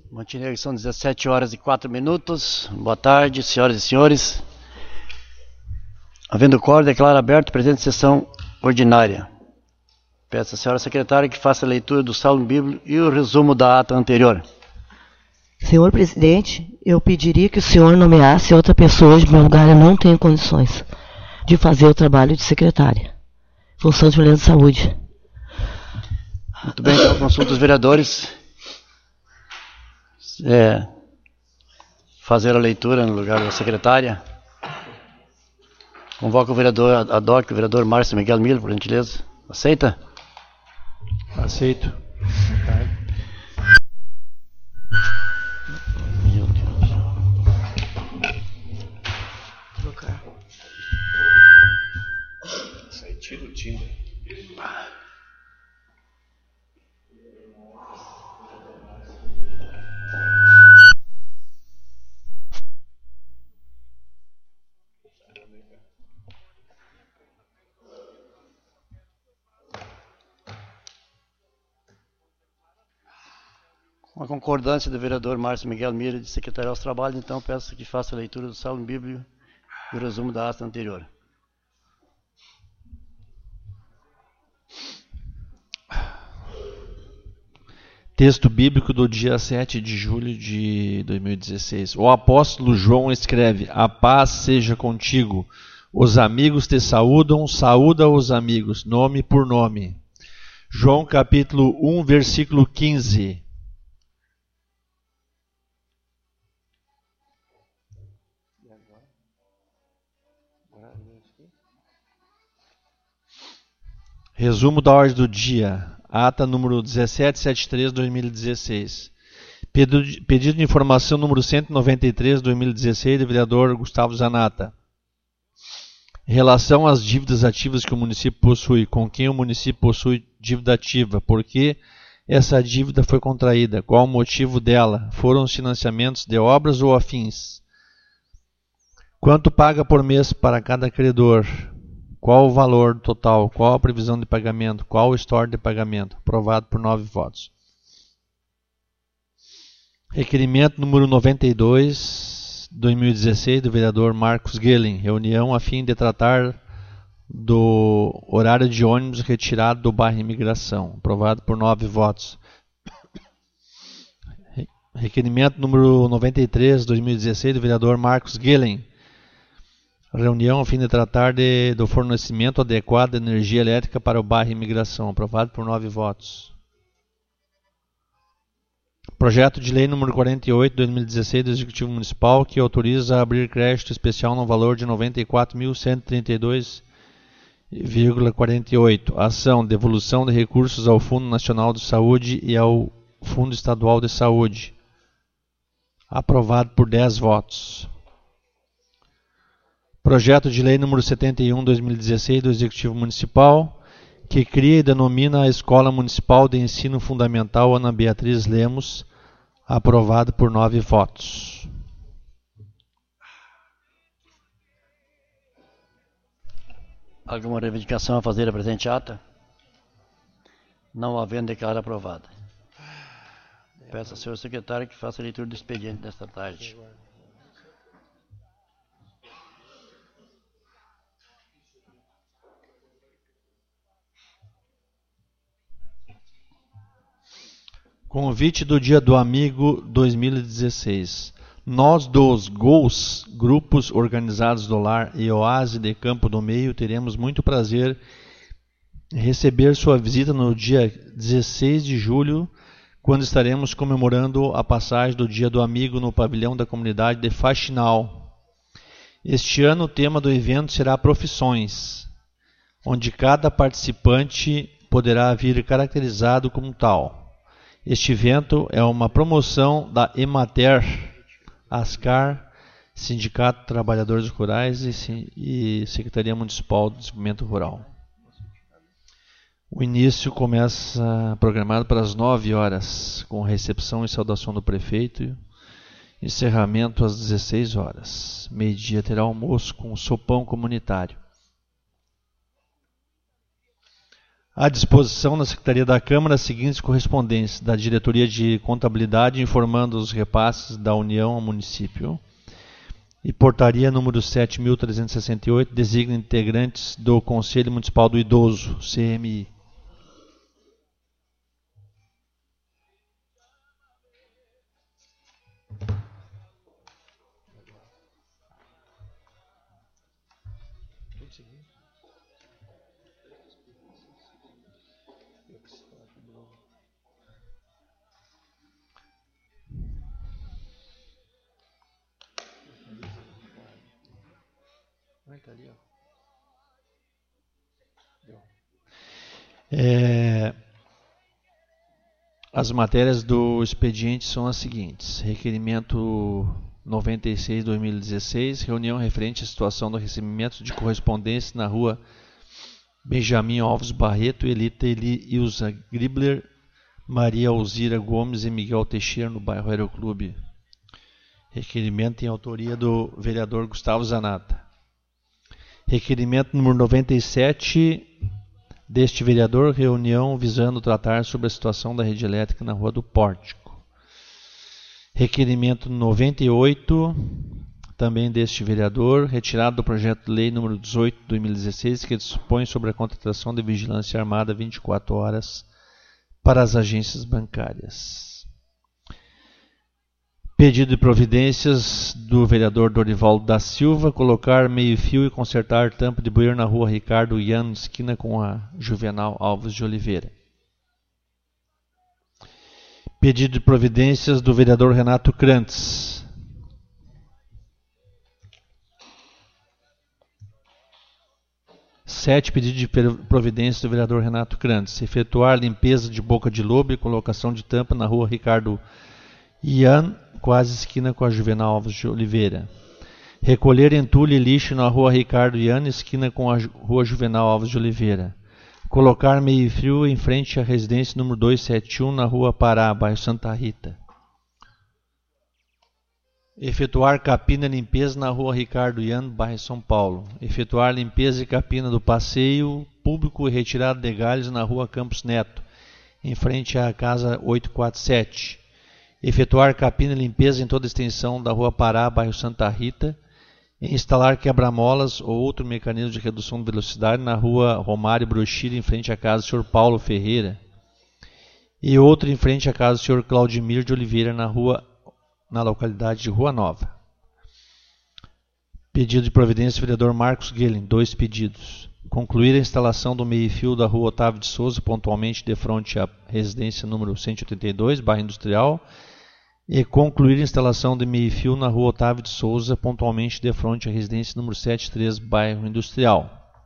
Montenegro, são 17 horas e 4 minutos. Boa tarde, senhoras e senhores. Havendo quórum, declaro aberto a presente sessão ordinária. Peço à senhora secretária que faça a leitura do salmo bíblico e o resumo da ata anterior. Senhor presidente, eu pediria que o senhor nomeasse outra pessoa de meu lugar. Eu não tenho condições de fazer o trabalho de secretária. Função de Violência de Saúde. Muito bem, então consulto os vereadores. Fazer a leitura no lugar da secretária. Convoco o vereador Adoc, o vereador Márcio Miguel Miller, por gentileza. Aceita? Aceito. Meu Deus. Sai, tira o timbre. Com a concordância do vereador Márcio Miguel Mira de secretariar os trabalhos, então peço que faça a leitura do salmo bíblico e o resumo da ata anterior. Texto bíblico do dia 7 de julho de 2016. O apóstolo João escreve: A paz seja contigo. Os amigos te saúdam, saúda os amigos, nome por nome. João capítulo 1, versículo 15. Resumo da ordem do dia. Ata número 1773/2016. Pedido de informação número 193/2016 do vereador Gustavo Zanata. Em relação às dívidas ativas que o município possui, com quem o município possui dívida ativa, por que essa dívida foi contraída, qual o motivo dela, foram os financiamentos de obras ou afins? Quanto paga por mês para cada credor? Qual o valor total? Qual a previsão de pagamento? Qual o histórico de pagamento? Aprovado por 9 votos. Requerimento número 92/2016 do vereador Marcos Guelin. Reunião a fim de tratar do horário de ônibus retirado do bairro Imigração. Aprovado por 9 votos. Requerimento número 93/2016 do vereador Marcos Guelin. Reunião a fim de tratar do fornecimento adequado de energia elétrica para o bairro Imigração. Aprovado por 9 votos. Projeto de lei número 48/2016 do Executivo Municipal, que autoriza a abrir crédito especial no valor de R$ 94.132,48. Ação: devolução de recursos ao Fundo Nacional de Saúde e ao Fundo Estadual de Saúde. Aprovado por 10 votos. Projeto de lei número 71/2016 do Executivo Municipal, que cria e denomina a Escola Municipal de Ensino Fundamental Ana Beatriz Lemos, aprovado por 9 votos. Alguma reivindicação a fazer a presente ata? Não havendo, declaro aprovada. Peço ao senhor secretário que faça a leitura do expediente desta tarde. Convite do Dia do Amigo 2016. Nós dos GOLS, Grupos Organizados do Lar e Oase de Campo do Meio, teremos muito prazer em receber sua visita no dia 16 de julho, quando estaremos comemorando a passagem do Dia do Amigo no pavilhão da comunidade de Faxinal. Este ano o tema do evento será Profissões, onde cada participante poderá vir caracterizado como tal. Este evento é uma promoção da Emater, ASCAR, Sindicato de Trabalhadores Rurais e Secretaria Municipal de Desenvolvimento Rural. O início começa programado para as 9 horas, com recepção e saudação do prefeito, encerramento às 16 horas. Meio-dia terá almoço com sopão comunitário. À disposição na Secretaria da Câmara as seguintes correspondências da Diretoria de Contabilidade informando os repasses da União ao município. E portaria número 7.368 designa integrantes do Conselho Municipal do Idoso, CMI. As matérias do expediente são as seguintes: requerimento 96/2016, reunião referente à situação do recebimento de correspondência na rua Benjamin Alves Barreto, Elita Ilza Gribler, Maria Alzira Gomes e Miguel Teixeira, no bairro Aeroclube. Requerimento em autoria do vereador Gustavo Zanata. Requerimento número 97 deste vereador, reunião visando tratar sobre a situação da rede elétrica na Rua do Pórtico. Requerimento 98, também deste vereador, retirado do projeto de lei número 18/2016, que dispõe sobre a contratação de vigilância armada 24 horas para as agências bancárias. Pedido de providências do vereador Dorivaldo da Silva, colocar meio-fio e consertar tampa de bueiro na rua Ricardo Ian, esquina com a Juvenal Alves de Oliveira. Pedido de providências do vereador Renato Krantz. Sete pedidos de providências do vereador Renato Krantz. Efetuar limpeza de boca de lobo e colocação de tampa na rua Ricardo Ian, quase esquina com a Juvenal Alves de Oliveira. Recolher entulho e lixo na rua Ricardo Ian, esquina com a rua Juvenal Alves de Oliveira. Colocar meio-fio em frente à residência número 271 na rua Pará, bairro Santa Rita. Efetuar capina e limpeza na rua Ricardo Ian, bairro São Paulo. Efetuar limpeza e capina do passeio público e retirada de galhos na rua Campos Neto, em frente à casa 847. Efetuar capina e limpeza em toda a extensão da rua Pará, bairro Santa Rita, e instalar quebra-molas ou outro mecanismo de redução de velocidade na rua Romário Brochira, em frente à casa do Sr. Paulo Ferreira, e outro em frente à casa do Sr. Claudimir de Oliveira, na localidade de Rua Nova. Pedido de providência do vereador Marcos Guelin, 2 pedidos. Concluir a instalação do meio-fio da rua Otávio de Souza, pontualmente de frente à residência número 182, bairro Industrial, e concluir a instalação de meio-fio na rua Otávio de Souza, pontualmente de frente à residência número 73, bairro Industrial.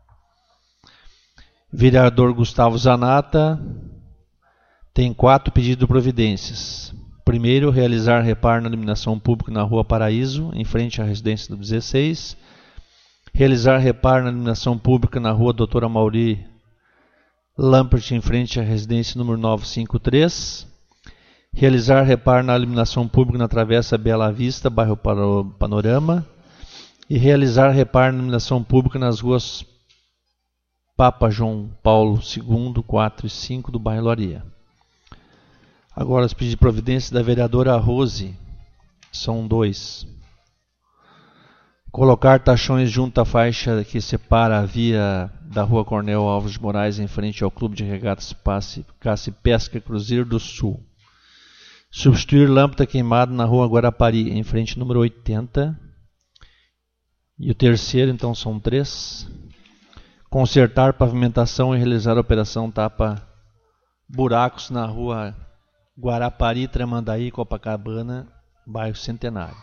Vereador Gustavo Zanata tem 4 pedidos de providências. Primeiro, realizar reparo na iluminação pública na rua Paraíso, em frente à residência número 16. Realizar reparo na iluminação pública na rua Doutora Mauri Lampert, em frente à residência número 953. Realizar reparo na iluminação pública na Travessa Bela Vista, bairro Panorama. E realizar reparo na iluminação pública nas ruas Papa João Paulo II, 4 e 5 do bairro Laria. Agora os pedidos de providência da vereadora Rose são 2. Colocar tachões junto à faixa que separa a via da rua Coronel Alves de Moraes em frente ao Clube de Regatas Caça e Pesca Cruzeiro do Sul. Substituir lâmpada queimada na rua Guarapari, em frente número 80. E o terceiro, então, são 3. Consertar pavimentação e realizar a operação tapa buracos na rua Guarapari, Tramandaí, Copacabana, bairro Centenário.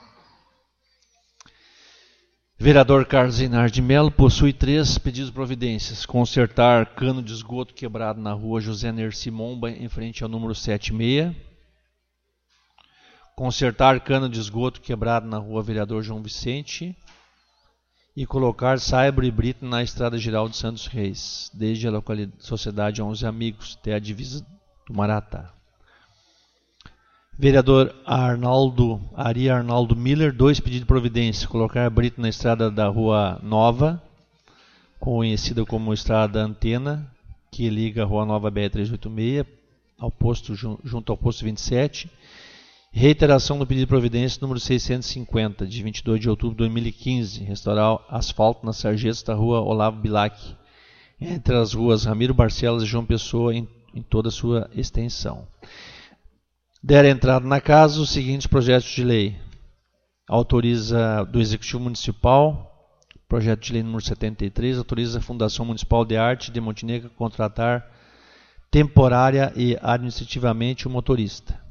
Vereador Carlos Inar de Melo possui 3 pedidos de providências. Consertar cano de esgoto quebrado na rua José Nerci Momba, em frente ao número 76. Consertar cano de esgoto quebrado na rua Vereador João Vicente. E colocar saibro e brita na Estrada Geral de Santos Reis, desde a localidade Sociedade 11 Amigos até a divisa do Maratá. Vereador Ari Arnaldo Miller, 2 pedidos de providência. Colocar brita na estrada da Rua Nova, conhecida como Estrada Antena, que liga a Rua Nova BR-386 ao posto, junto ao posto 27. Reiteração do pedido de providência número 650, de 22 de outubro de 2015, restaurar asfalto nas sarjetas da Rua Olavo Bilac, entre as ruas Ramiro Barcelos e João Pessoa, em toda a sua extensão. Deram entrada na casa os seguintes projetos de lei. Autoriza do Executivo Municipal, projeto de lei número 73, autoriza a Fundação Municipal de Arte de Montenegro a contratar temporária e administrativamente o motorista.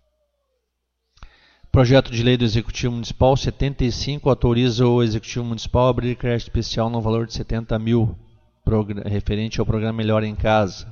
Projeto de lei do Executivo Municipal 75 autoriza o Executivo Municipal a abrir crédito especial no valor de 70 mil, referente ao programa Melhor em Casa.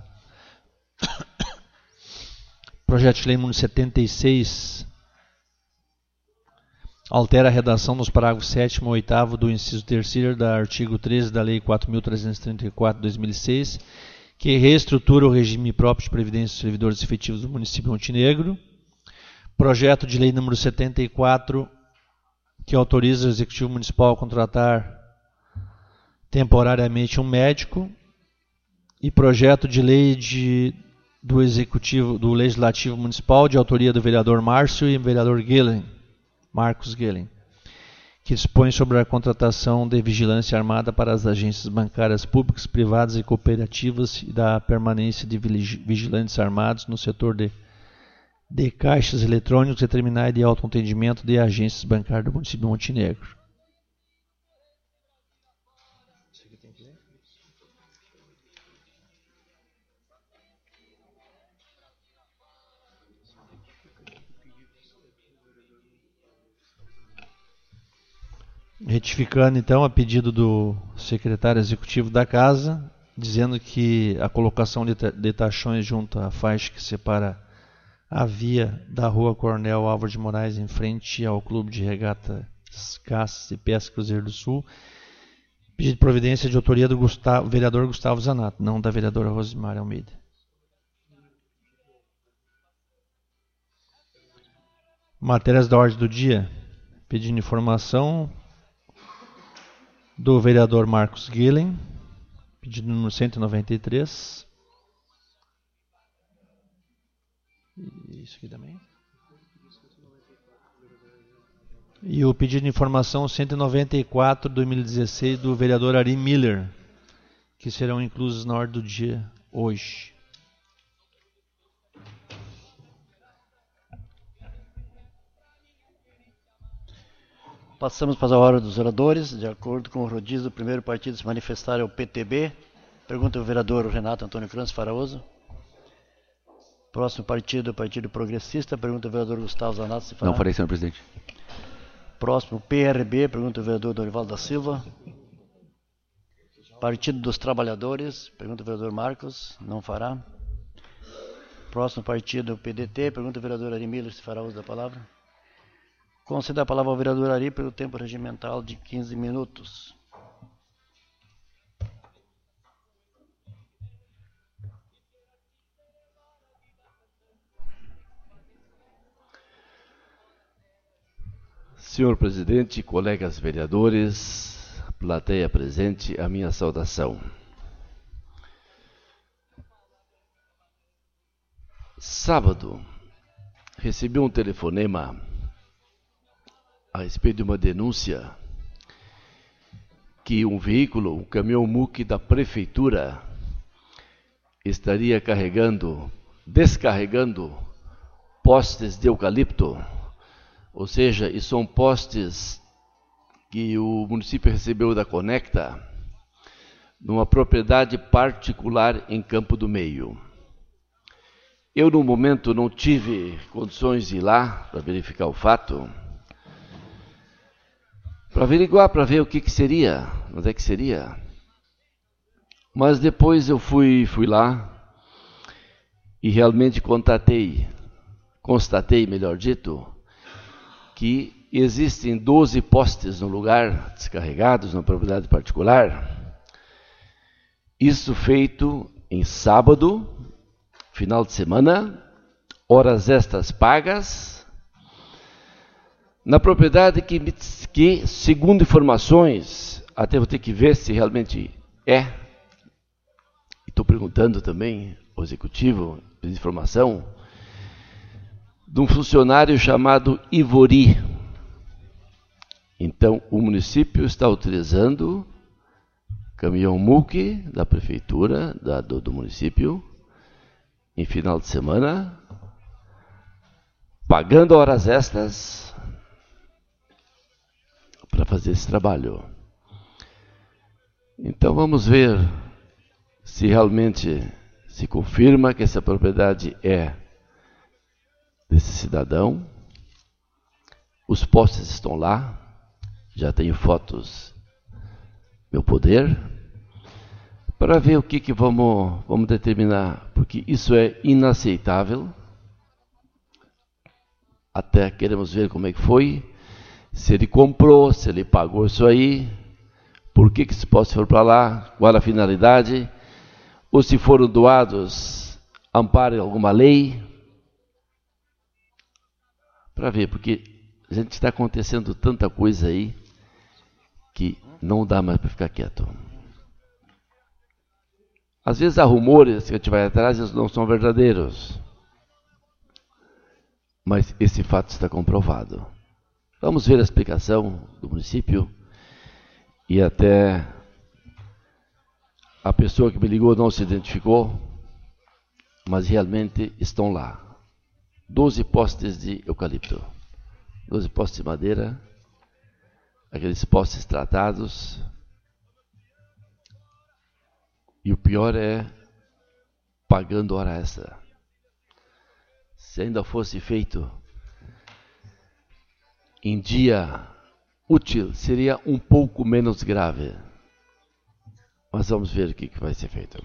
Projeto de lei número 76 altera a redação dos parágrafos 7º e 8º do inciso 3º do artigo 13 da Lei 4.334 de 2006, que reestrutura o regime próprio de previdência dos servidores efetivos do município de Montenegro. Projeto de lei número 74, que autoriza o Executivo Municipal a contratar temporariamente um médico. E projeto de lei do Legislativo Municipal, de autoria do vereador Márcio e do vereador Marcos Guelen, que dispõe sobre a contratação de vigilância armada para as agências bancárias públicas, privadas e cooperativas e da permanência de vigilantes armados no setor de caixas eletrônicos e terminais de autoatendimento de agências bancárias do município de Montenegro. Retificando, então, a pedido do secretário executivo da Casa, dizendo que a colocação de tachões junto à faixa que separa a via da Rua Coronel Álvaro de Moraes em frente ao Clube de Regatas, Caças e Pesca Cruzeiro do Sul, pedido de providência de autoria do vereador Gustavo Zanato, não da vereadora Rosemary Almeida. Matérias da ordem do dia. Pedindo informação do vereador Marcos Guelen, pedido número 193. Isso aqui também. E o pedido de informação 194 de 2016 do vereador Ari Miller, que serão inclusos na ordem do dia hoje. Passamos para a hora dos oradores. De acordo com o rodízio, o primeiro partido a se manifestar é o PTB. Pergunta o vereador Renato Antônio Crans Faraoso. Próximo partido, o Partido Progressista. Pergunta o vereador Gustavo Zanato se fará. Não farei, senhor presidente. Próximo, PRB. Pergunta o vereador Dorival da Silva. Partido dos Trabalhadores. Pergunta o vereador Marcos. Não fará. Próximo partido, PDT. Pergunta o vereador Ari Miller se fará uso da palavra. Conceda a palavra ao vereador Ari pelo tempo regimental de 15 minutos. Senhor presidente, colegas vereadores, plateia presente, a minha saudação. Sábado, recebi um telefonema a respeito de uma denúncia que um veículo, um caminhão MUC da prefeitura, estaria descarregando postes de eucalipto, ou seja, e são postes que o município recebeu da Conecta, numa propriedade particular em Campo do Meio. Eu, no momento, não tive condições de ir lá para verificar o fato, para averiguar, para ver o que seria, onde é que seria. Mas depois eu fui lá e realmente constatei, melhor dito, que existem 12 postes no lugar, descarregados na propriedade particular. Isso feito em sábado, final de semana, horas extras pagas, na propriedade que, segundo informações, até vou ter que ver se realmente é, estou perguntando também ao executivo de informação, de um funcionário chamado Ivori. Então, o município está utilizando caminhão MUC da prefeitura, do município, em final de semana, pagando horas extras para fazer esse trabalho. Então, vamos ver se realmente se confirma que essa propriedade é desse cidadão. Os postes estão lá, já tenho fotos, meu poder, para ver o que vamos determinar, porque isso é inaceitável. Até queremos ver como é que foi, se ele comprou, se ele pagou isso aí, por que esse poste foi para lá, qual a finalidade, ou se foram doados, amparem alguma lei, para ver, porque a gente está acontecendo tanta coisa aí que não dá mais para ficar quieto. Às vezes há rumores que a gente vai atrás e eles não são verdadeiros. Mas esse fato está comprovado. Vamos ver a explicação do município e até a pessoa que me ligou não se identificou, mas realmente estão lá. 12 postes de eucalipto, 12 postes de madeira, aqueles postes tratados. E o pior é pagando hora extra. Se ainda fosse feito em dia útil, seria um pouco menos grave. Mas vamos ver o que vai ser feito.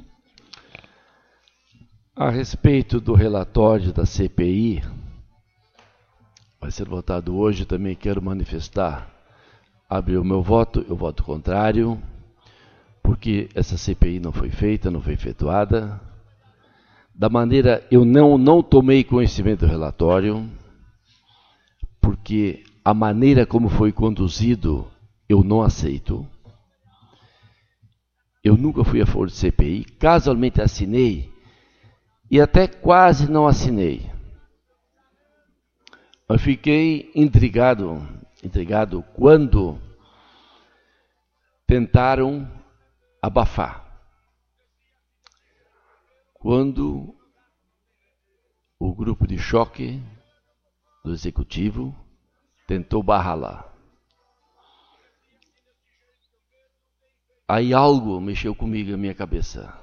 A respeito do relatório da CPI, vai ser votado hoje, também quero manifestar. Abre o meu voto, eu voto contrário, porque essa CPI não foi feita, não foi efetuada. Da maneira, eu não tomei conhecimento do relatório, porque a maneira como foi conduzido, eu não aceito. Eu nunca fui a favor de CPI, casualmente assinei, e até quase não assinei. Eu fiquei intrigado quando tentaram abafar. Quando o grupo de choque do executivo tentou barrar lá. Aí algo mexeu comigo na minha cabeça.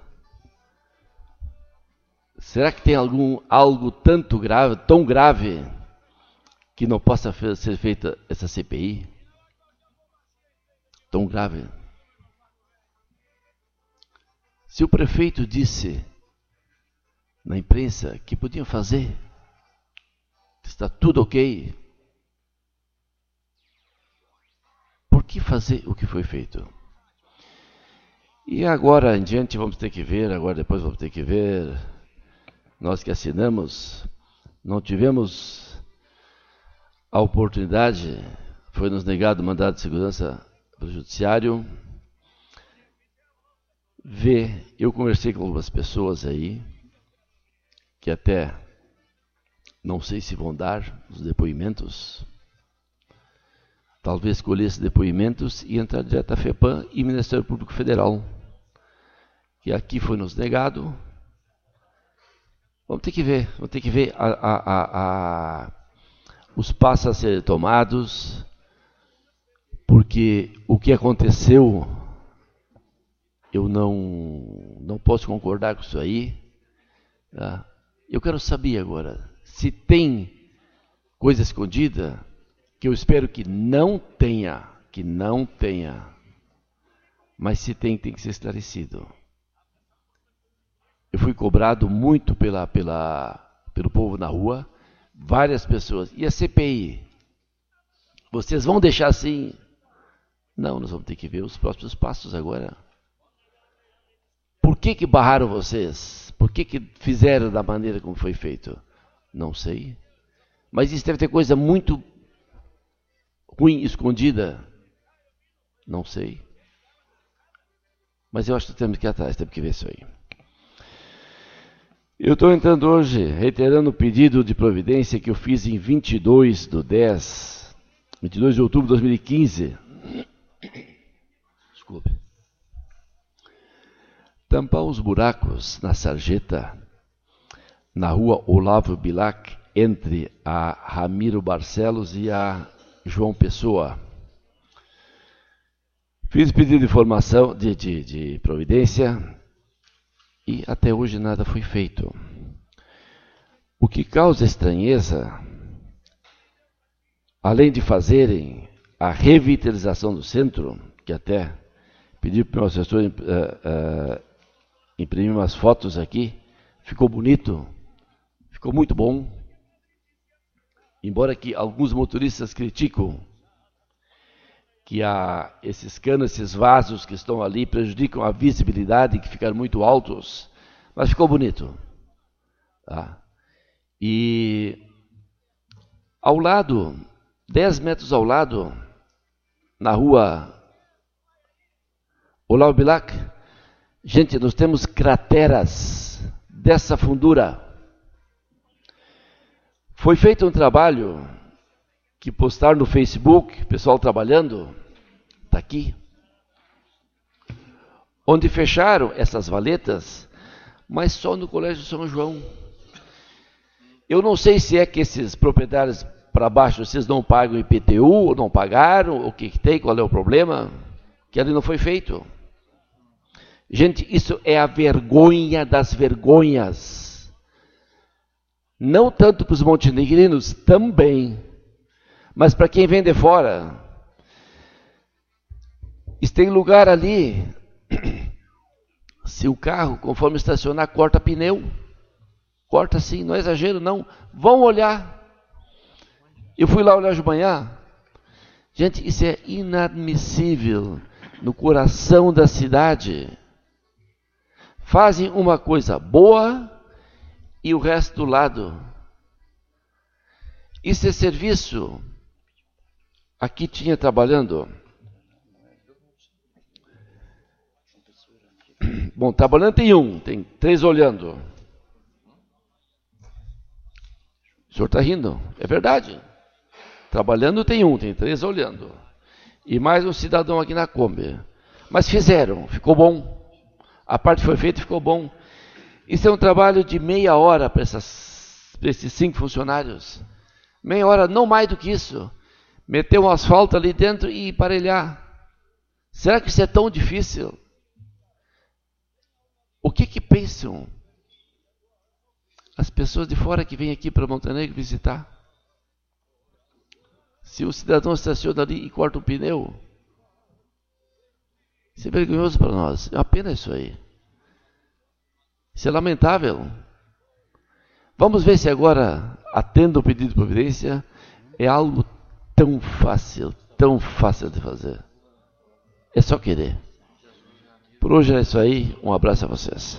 Será que tem algo tão grave, que não possa ser feita essa CPI? Tão grave. Se o prefeito disse na imprensa que podiam fazer, que está tudo ok, por que fazer o que foi feito? E agora em diante vamos ter que ver, depois vamos ter que ver. Nós que assinamos, não tivemos a oportunidade, foi nos negado o mandado de segurança pelo judiciário. Eu conversei com algumas pessoas aí, que até não sei se vão dar os depoimentos. Talvez colher esses depoimentos e entrar direto à FEPAM e Ministério Público Federal, que aqui foi nos negado. Vamos ter que ver os passos a serem tomados, porque o que aconteceu, eu não posso concordar com isso aí. Tá? Eu quero saber agora, se tem coisa escondida, que eu espero que não tenha, mas se tem que ser esclarecido. Eu fui cobrado muito pelo povo na rua, várias pessoas. E a CPI? Vocês vão deixar assim? Não, nós vamos ter que ver os próximos passos agora. Por que barraram vocês? Por que fizeram da maneira como foi feito? Não sei. Mas isso deve ter coisa muito ruim, escondida. Não sei. Mas eu acho que temos que ir atrás, temos que ver isso aí. Eu estou entrando hoje, reiterando o pedido de providência que eu fiz em 22 de outubro de 2015. Desculpe. Tampar os buracos na sarjeta, na rua Olavo Bilac, entre a Ramiro Barcelos e a João Pessoa. Fiz pedido de informação, de providência, e até hoje nada foi feito. O que causa estranheza, além de fazerem a revitalização do centro, que até pedi para o meu assessor imprimir umas fotos aqui, ficou bonito, ficou muito bom. Embora que alguns motoristas criticam que esses canos, esses vasos que estão ali prejudicam a visibilidade, que ficaram muito altos, mas ficou bonito. Tá? E ao lado, 10 metros ao lado, na rua Olavo Bilac, gente, nós temos crateras dessa fundura. Foi feito um trabalho que postaram no Facebook, pessoal trabalhando, está aqui, onde fecharam essas valetas, mas só no Colégio São João. Eu não sei se é que esses proprietários para baixo, vocês não pagam IPTU, ou não pagaram, o que tem, qual é o problema, que ali não foi feito. Gente, isso é a vergonha das vergonhas. Não tanto para os montenegrinos, também, mas para quem vem de fora. Tem lugar ali, se o carro, conforme estacionar, corta pneu, corta sim, não é exagero não, vão olhar. Eu fui lá olhar de manhã, gente, isso é inadmissível no coração da cidade. Fazem uma coisa boa e o resto do lado. Isso é serviço. Aqui tinha trabalhando. Bom, trabalhando tem 3 olhando. O senhor está rindo? É verdade. Trabalhando tem 3 olhando. E mais um cidadão aqui na Kombi. Mas fizeram, ficou bom. A parte foi feita e ficou bom. Isso é um trabalho de meia hora para esses 5 funcionários. Meia hora, não mais do que isso. Meter um asfalto ali dentro e aparelhar. Será que isso é tão difícil? O que pensam as pessoas de fora que vêm aqui para Montenegro visitar? Se o cidadão estaciona ali e corta um pneu, isso é vergonhoso para nós. É uma pena isso aí. Isso é lamentável. Vamos ver se agora, atendo o pedido de providência, é algo tão fácil de fazer. É só querer. Por hoje é isso aí. Um abraço a vocês.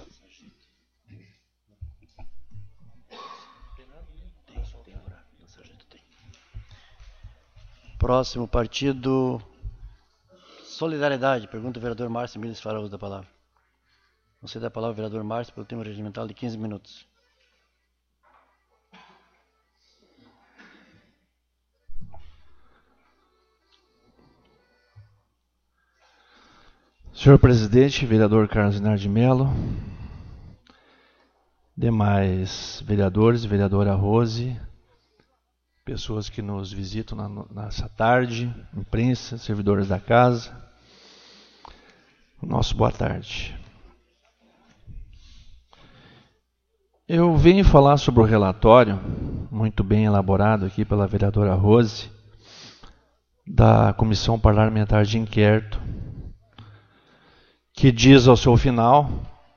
Próximo partido, Solidariedade. Pergunta o vereador Márcio Miles fará uso da palavra. Você dá a palavra ao vereador Márcio pelo tempo regimental de 15 minutos. Senhor presidente, vereador Carlos Inácio de Mello, demais vereadores, vereadora Rose, pessoas que nos visitam nessa tarde, imprensa, servidores da casa, nosso boa tarde. Eu venho falar sobre o relatório, muito bem elaborado aqui pela vereadora Rose, da Comissão Parlamentar de Inquérito, que diz ao seu final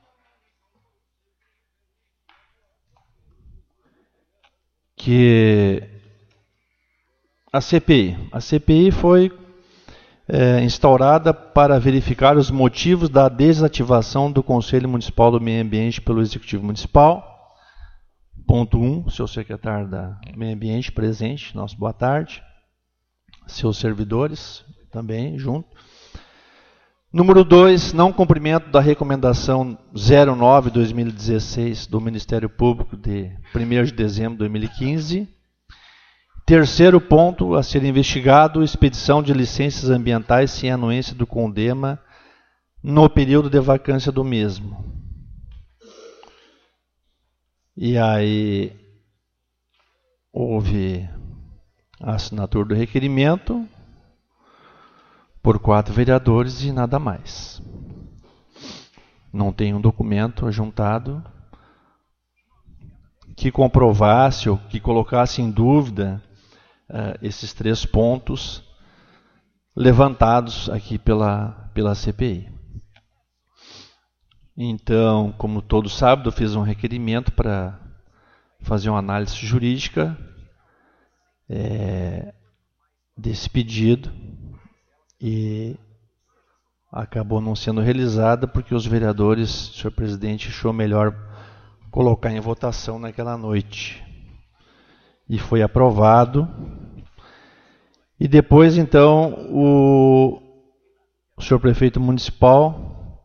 que a CPI foi instaurada para verificar os motivos da desativação do Conselho Municipal do Meio Ambiente pelo Executivo Municipal. Ponto 1, seu secretário da Meio Ambiente presente, nosso boa tarde. Seus servidores também junto. Número 2, não cumprimento da recomendação 09/2016 do Ministério Público de 1º de dezembro de 2015. Terceiro ponto a ser investigado, expedição de licenças ambientais sem anuência do CONDEMA no período de vacância do mesmo. E aí houve a assinatura do requerimento por 4 vereadores e nada mais. Não tem um documento juntado que comprovasse ou que colocasse em dúvida esses 3 pontos levantados aqui pela CPI. Então, como todos sabem, eu fiz um requerimento para fazer uma análise jurídica desse pedido e acabou não sendo realizada porque os vereadores, senhor presidente, achou melhor colocar em votação naquela noite. E foi aprovado. E depois, então, o senhor prefeito municipal,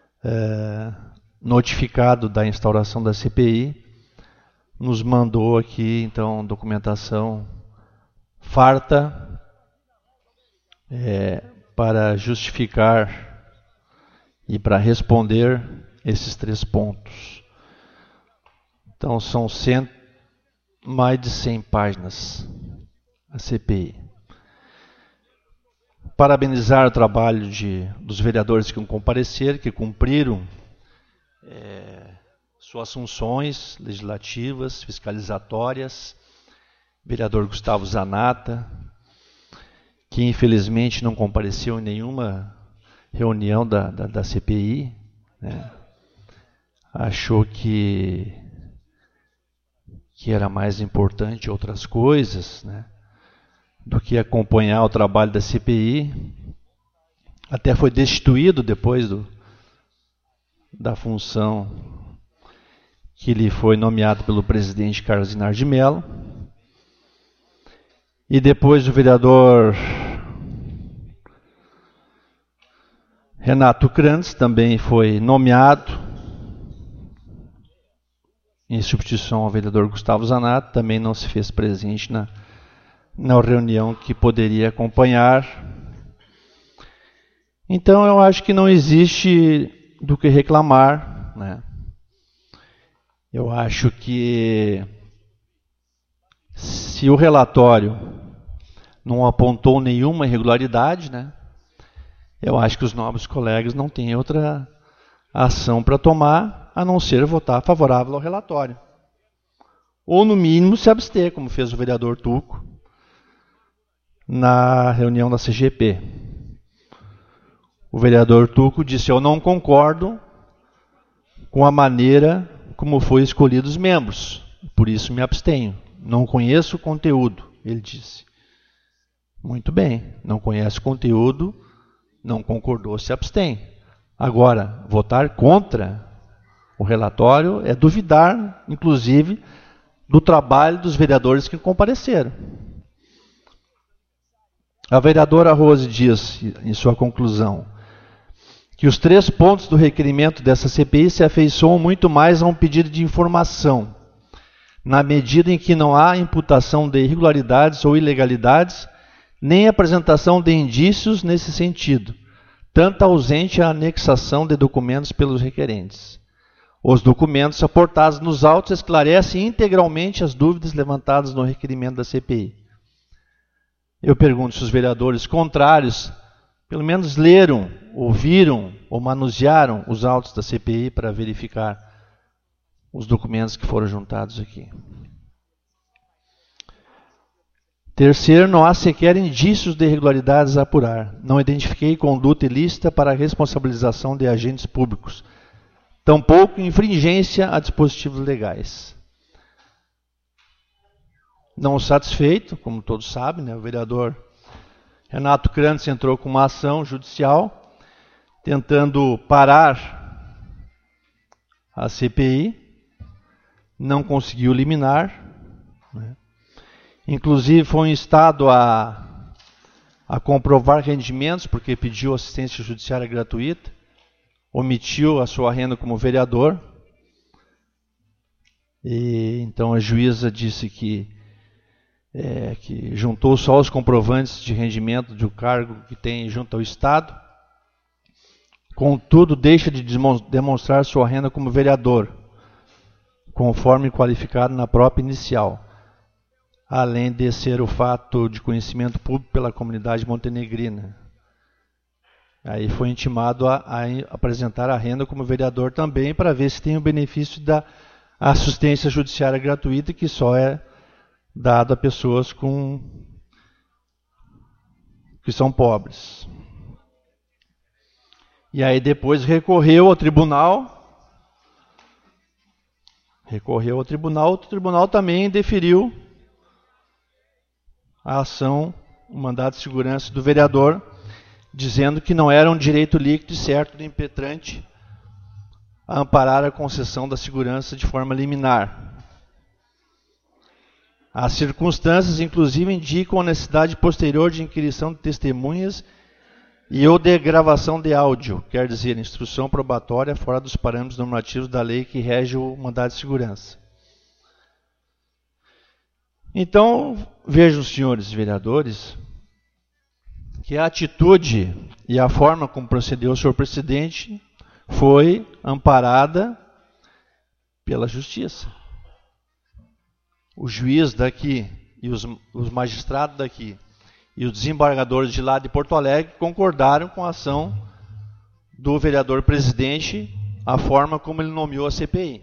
notificado da instauração da CPI, nos mandou aqui, então, documentação farta para justificar e para responder esses 3 pontos. Então, são mais de 100 páginas a CPI. Parabenizar o trabalho dos vereadores que compareceram, que cumpriram suas funções legislativas, fiscalizatórias. Vereador Gustavo Zanata, que infelizmente não compareceu em nenhuma reunião da CPI, né? Achou que era mais importante outras coisas, né, do que acompanhar o trabalho da CPI. Até foi destituído depois da função que lhe foi nomeado pelo presidente Carlos Inar de Mello. E depois o vereador Renato Krantz também foi nomeado em substituição ao vereador Gustavo Zanata, também não se fez presente na reunião que poderia acompanhar. Então eu acho que não existe do que reclamar, né? Eu acho que se o relatório não apontou nenhuma irregularidade, né, eu acho que os nobres colegas não têm outra ação para tomar a não ser votar favorável ao relatório. Ou, no mínimo, se abster, como fez o vereador Tuco na reunião da CGP. O vereador Tuco disse: eu não concordo com a maneira como foi escolhidos os membros, por isso me abstenho. Não conheço o conteúdo, ele disse. Muito bem, não conhece o conteúdo, não concordou, se abstém. Agora, votar contra o relatório é duvidar, inclusive, do trabalho dos vereadores que compareceram. A vereadora Rose diz, em sua conclusão, que os 3 pontos do requerimento dessa CPI se afeiçoam muito mais a um pedido de informação, na medida em que não há imputação de irregularidades ou ilegalidades, nem apresentação de indícios nesse sentido, tanto ausente a anexação de documentos pelos requerentes. Os documentos aportados nos autos esclarecem integralmente as dúvidas levantadas no requerimento da CPI. Eu pergunto se os vereadores contrários, pelo menos leram, ouviram ou manusearam os autos da CPI para verificar os documentos que foram juntados aqui. Terceiro, não há sequer indícios de irregularidades a apurar. Não identifiquei conduta ilícita para a responsabilização de agentes públicos. Tampouco infringência a dispositivos legais. Não satisfeito, como todos sabem, né, o vereador Renato Krantz entrou com uma ação judicial tentando parar a CPI, não conseguiu liminar, né? Inclusive foi instado a a comprovar rendimentos, porque pediu assistência judiciária gratuita, omitiu a sua renda como vereador. E então a juíza disse que juntou só os comprovantes de rendimento do cargo que tem junto ao Estado. Contudo, deixa de demonstrar sua renda como vereador, conforme qualificado na própria inicial, além de ser o fato de conhecimento público pela comunidade montenegrina. Aí foi intimado a apresentar a renda como vereador também, para ver se tem o benefício da assistência judiciária gratuita, que só é dado a pessoas que são pobres. E aí depois recorreu ao tribunal. O tribunal também deferiu a ação, o mandado de segurança do vereador, dizendo que não era um direito líquido e certo do impetrante a amparar a concessão da segurança de forma liminar. As circunstâncias, inclusive, indicam a necessidade posterior de inquirição de testemunhas e ou de gravação de áudio, quer dizer, instrução probatória fora dos parâmetros normativos da lei que rege o mandado de segurança. Então, vejam, senhores vereadores, que a atitude e a forma como procedeu o senhor presidente foi amparada pela justiça. O juiz daqui e os magistrados daqui e os desembargadores de lá de Porto Alegre concordaram com a ação do vereador presidente, a forma como ele nomeou a CPI.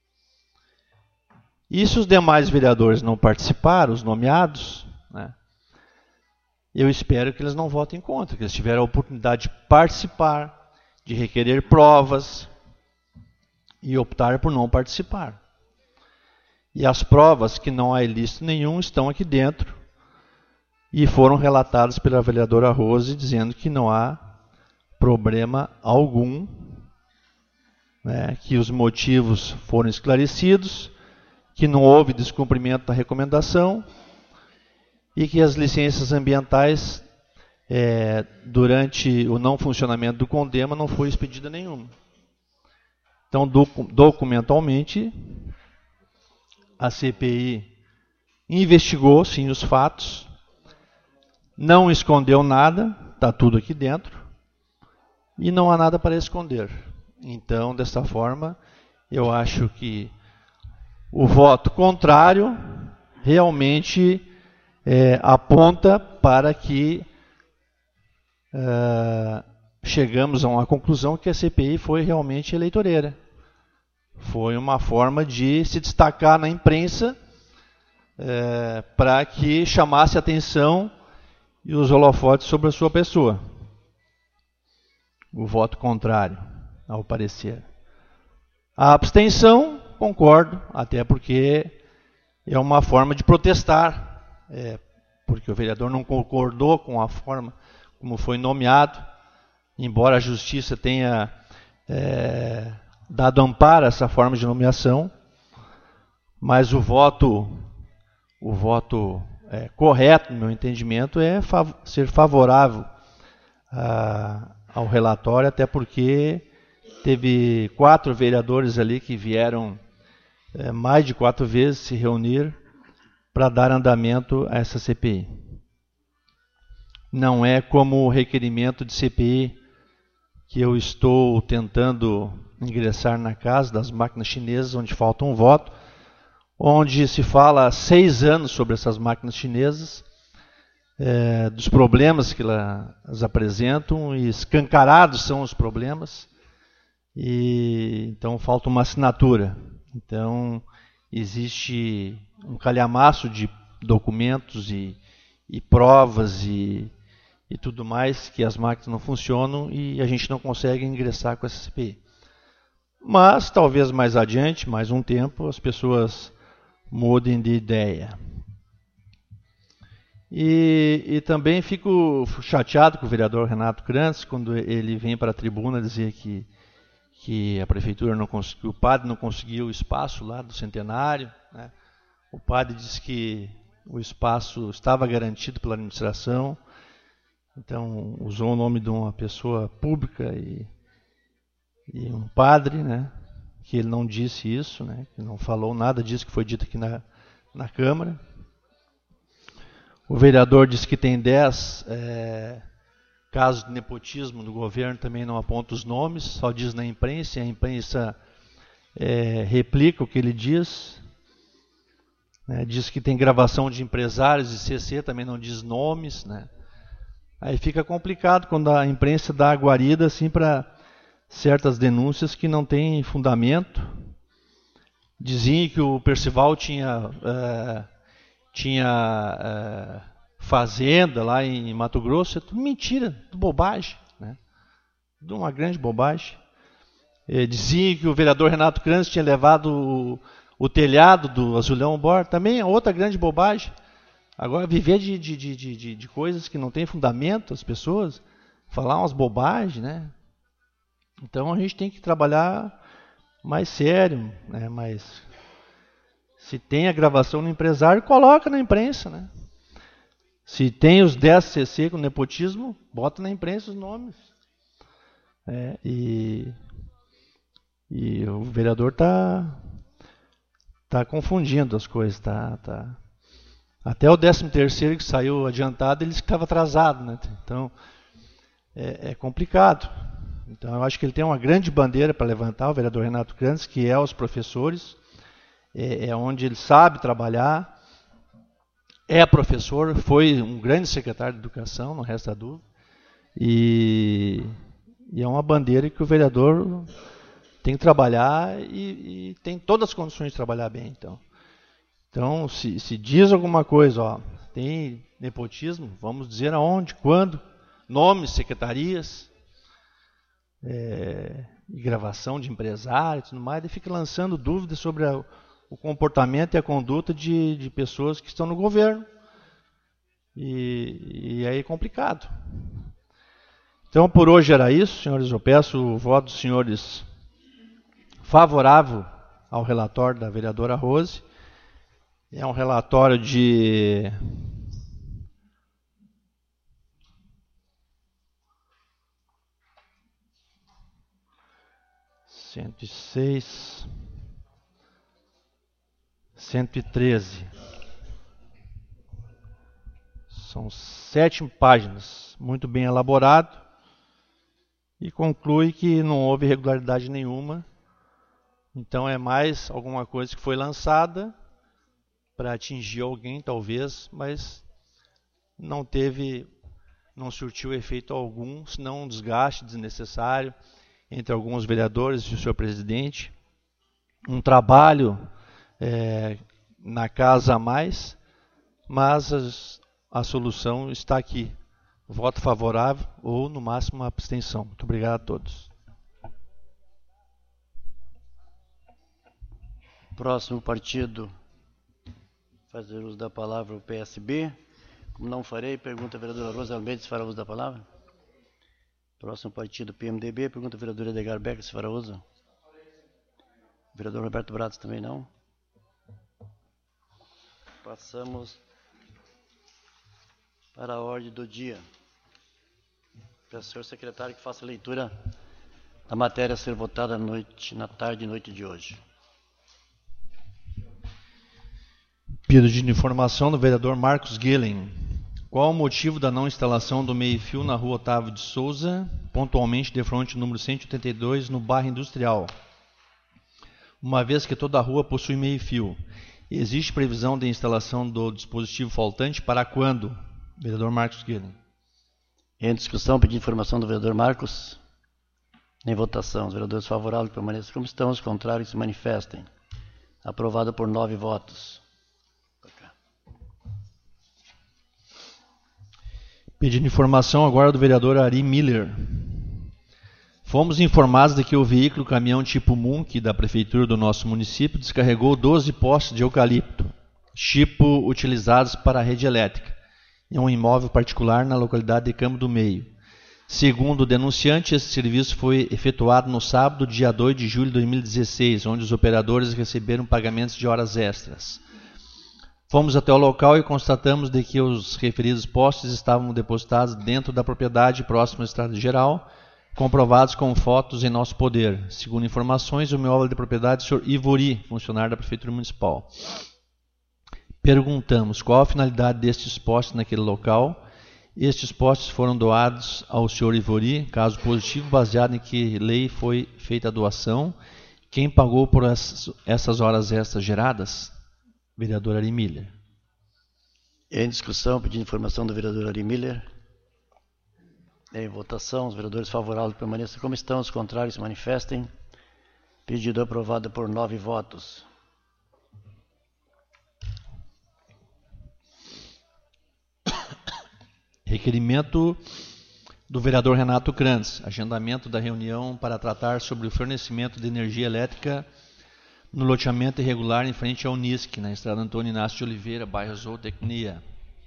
E se os demais vereadores não participaram, os nomeados, né, eu espero que eles não votem contra, que eles tiveram a oportunidade de participar, de requerer provas e optar por não participar. E as provas que não há ilícito nenhum estão aqui dentro e foram relatadas pela vereadora Rose, dizendo que não há problema algum, né, que os motivos foram esclarecidos, que não houve descumprimento da recomendação e que as licenças ambientais, durante o não funcionamento do CONDEMA, não foi expedida nenhuma. Então, documentalmente, a CPI investigou, sim, os fatos, não escondeu nada, está tudo aqui dentro, e não há nada para esconder. Então, dessa forma, eu acho que o voto contrário realmente aponta para que chegamos a uma conclusão que a CPI foi realmente eleitoreira. Foi uma forma de se destacar na imprensa para que chamasse atenção e os holofotes sobre a sua pessoa. O voto contrário, ao parecer. A abstenção, concordo, até porque é uma forma de protestar, porque o vereador não concordou com a forma como foi nomeado, embora a justiça tenha dado amparo a essa forma de nomeação, mas o voto correto, no meu entendimento, é ser favorável ao relatório, até porque teve 4 vereadores ali que vieram mais de 4 vezes se reunir para dar andamento a essa CPI. Não é como o requerimento de CPI que eu estou tentando ingressar na casa das máquinas chinesas, onde falta um voto, onde se fala há 6 anos sobre essas máquinas chinesas, dos problemas que elas apresentam, e escancarados são os problemas, e então falta uma assinatura. Então existe um calhamaço de documentos e provas e tudo mais, que as máquinas não funcionam e a gente não consegue ingressar com essa CPI. Mas talvez mais adiante, mais um tempo, as pessoas mudem de ideia. E também fico chateado com o vereador Renato Krantz, quando ele vem para a tribuna dizer que a prefeitura não conseguiu, o padre não conseguiu o espaço lá do centenário, né? O padre disse que o espaço estava garantido pela administração Então, usou o nome de uma pessoa pública e um padre, né? Que ele não disse isso, né? Que não falou nada disso que foi dito aqui na Câmara. O vereador disse que tem 10 casos de nepotismo do governo, também não aponta os nomes, só diz na imprensa, e a imprensa replica o que ele diz. Diz que tem gravação de empresários e CC, também não diz nomes, né? Aí fica complicado quando a imprensa dá a guarida assim para certas denúncias que não têm fundamento. Diziam que o Percival tinha fazenda lá em Mato Grosso. É tudo mentira, tudo bobagem, né? Tudo uma grande bobagem. Diziam que o vereador Renato Kranz tinha levado o telhado do Azulão Bor, também é outra grande bobagem. Agora, viver de coisas que não têm fundamento, as pessoas, falar umas bobagens, né? Então a gente tem que trabalhar mais sério, né? Mas se tem a gravação no empresário, coloca na imprensa, né? Se tem os 10 CC com nepotismo, bota na imprensa os nomes. E o vereador tá confundindo as coisas, tá. Até o 13º que saiu adiantado, ele disse que estava atrasado, né? Então, é complicado. Então, eu acho que ele tem uma grande bandeira para levantar, o vereador Renato Kranz, que é os professores, é onde ele sabe trabalhar, é professor, foi um grande secretário de educação, não resta dúvida, e é uma bandeira que o vereador tem que trabalhar e tem todas as condições de trabalhar bem, Então, se diz alguma coisa, tem nepotismo, vamos dizer aonde, quando, nomes, secretarias, e gravação de empresários e tudo mais, e fica lançando dúvidas sobre o comportamento e a conduta de pessoas que estão no governo. E aí é complicado. Então, por hoje era isso, senhores. Eu peço o voto dos senhores favorável ao relatório da vereadora Rose. É um relatório de 106, 113. São 7 páginas, muito bem elaborado, e conclui que não houve irregularidade nenhuma. Então é mais alguma coisa que foi lançada para atingir alguém, talvez, mas não surtiu efeito algum, senão um desgaste desnecessário entre alguns vereadores e o seu presidente. Um trabalho na casa a mais, mas a solução está aqui. Voto favorável ou, no máximo, uma abstenção. Muito obrigado a todos. Próximo partido, fazer uso da palavra, o PSB. Como não farei, pergunta a vereadora Rosa Almeida se fará uso da palavra. Próximo partido, PMDB, pergunta a vereadora Edgar Becker se fará uso. Vereador Roberto Bratos também não. Passamos para a ordem do dia. Peço ao senhor secretário que faça a leitura da matéria a ser votada na tarde e noite de hoje. Pedido de informação do vereador Marcos Guilhem. Qual o motivo da não instalação do meio-fio na rua Otávio de Souza, pontualmente de fronte número 182, no bairro Industrial? Uma vez que toda a rua possui meio-fio, existe previsão de instalação do dispositivo faltante para quando? Vereador Marcos Guilhem. Em discussão, pedido de informação do vereador Marcos. Em votação, os vereadores favoráveis permaneçam como estão, os contrários se manifestem. Aprovado por 9 votos. Pedindo informação agora do vereador Ari Miller. Fomos informados de que o veículo caminhão tipo Munk da prefeitura do nosso município descarregou 12 postes de eucalipto, tipo utilizados para a rede elétrica, em um imóvel particular na localidade de Campo do Meio. Segundo o denunciante, esse serviço foi efetuado no sábado, dia 2 de julho de 2016, onde os operadores receberam pagamentos de horas extras. Fomos até o local e constatamos de que os referidos postes estavam depositados dentro da propriedade próxima à estrada geral, comprovados com fotos em nosso poder. Segundo informações, o imóvel de propriedade do Sr. Ivori, funcionário da Prefeitura Municipal. Perguntamos qual a finalidade destes postes naquele local. Estes postes foram doados ao Sr. Ivori, caso positivo, baseado em que lei foi feita a doação. Quem pagou por essas horas extras geradas? Vereador Ari Miller. Em discussão, pedindo informação do vereador Ari Miller. Em votação, os vereadores favoráveis permaneçam como estão, os contrários se manifestem. Pedido aprovado por 9 votos. Requerimento do vereador Renato Krantz. Agendamento da reunião para tratar sobre o fornecimento de energia elétrica no loteamento irregular em frente ao Unisc, na estrada Antônio Inácio de Oliveira, bairro Zootecnia.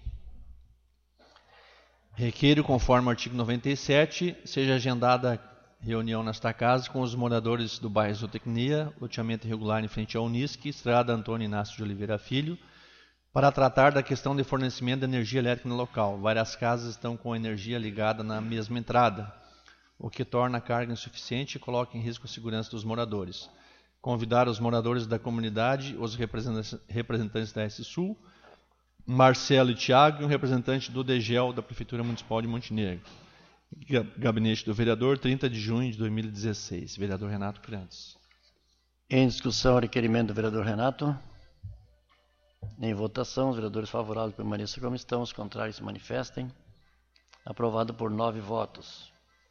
Requeiro, conforme o artigo 97, seja agendada reunião nesta casa com os moradores do bairro Zootecnia, loteamento irregular em frente ao Unisc, estrada Antônio Inácio de Oliveira Filho, para tratar da questão de fornecimento de energia elétrica no local. Várias casas estão com energia ligada na mesma entrada, o que torna a carga insuficiente e coloca em risco a segurança dos moradores. Convidar os moradores da comunidade, os representantes da S-Sul, Marcelo e Tiago e um representante do DGEL da Prefeitura Municipal de Montenegro. Gabinete do vereador, 30 de junho de 2016. Vereador Renato Krantz. Em discussão, requerimento do vereador Renato. Em votação, os vereadores favoráveis permaneçam como estão, os contrários se manifestem. Aprovado por 9 votos.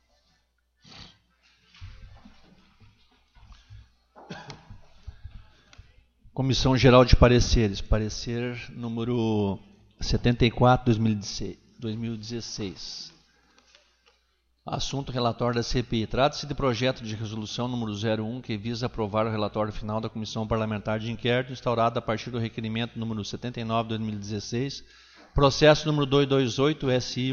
Comissão Geral de Pareceres. Parecer número 74, 2016. Assunto relatório da CPI. Trata-se de projeto de resolução número 01, que visa aprovar o relatório final da Comissão Parlamentar de Inquérito, instaurada a partir do requerimento número 79, 2016, processo número 228, SI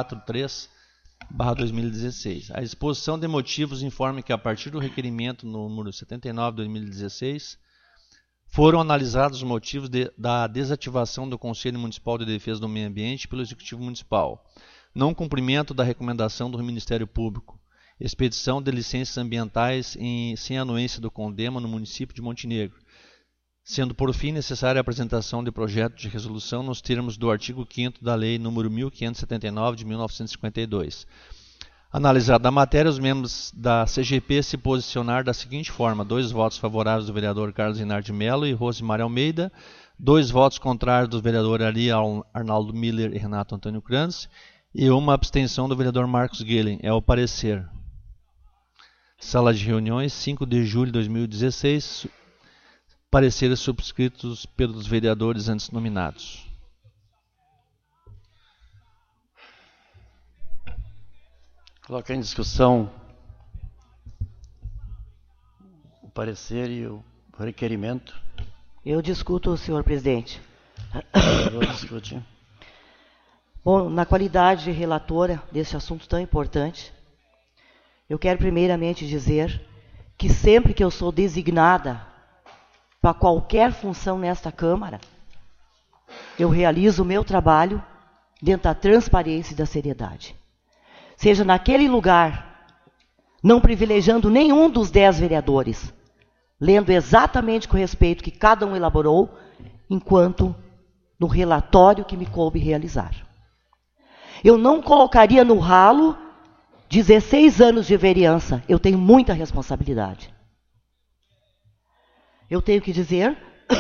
143/2016. A exposição de motivos informa que, a partir do requerimento número 79, 2016, foram analisados os motivos da desativação do Conselho Municipal de Defesa do Meio Ambiente pelo Executivo Municipal, não cumprimento da recomendação do Ministério Público, expedição de licenças ambientais sem anuência do CONDEMA no município de Montenegro, sendo por fim necessária a apresentação de projeto de resolução nos termos do artigo 5º da Lei nº 1579 de 1952. Analisada a matéria, os membros da CGP se posicionaram da seguinte forma: 2 votos favoráveis do vereador Carlos Inácio de Mello e Rosemary Almeida, 2 votos contrários do vereador Ari Arnaldo Miller e Renato Antônio Krantz, e uma abstenção do vereador Marcos Guelen. É o parecer. Sala de reuniões, 5 de julho de 2016. Pareceres subscritos pelos vereadores antes nominados. Coloca em discussão o parecer e o requerimento. Eu discuto, senhor presidente. Eu vou discutir. Bom, na qualidade de relatora desse assunto tão importante, eu quero primeiramente dizer que sempre que eu sou designada para qualquer função nesta Câmara, eu realizo o meu trabalho dentro da transparência e da seriedade. Seja naquele lugar, não privilegiando nenhum dos 10 vereadores, lendo exatamente com o respeito que cada um elaborou, enquanto no relatório que me coube realizar. Eu não colocaria no ralo 16 anos de vereança. Eu tenho muita responsabilidade. Eu tenho que dizer,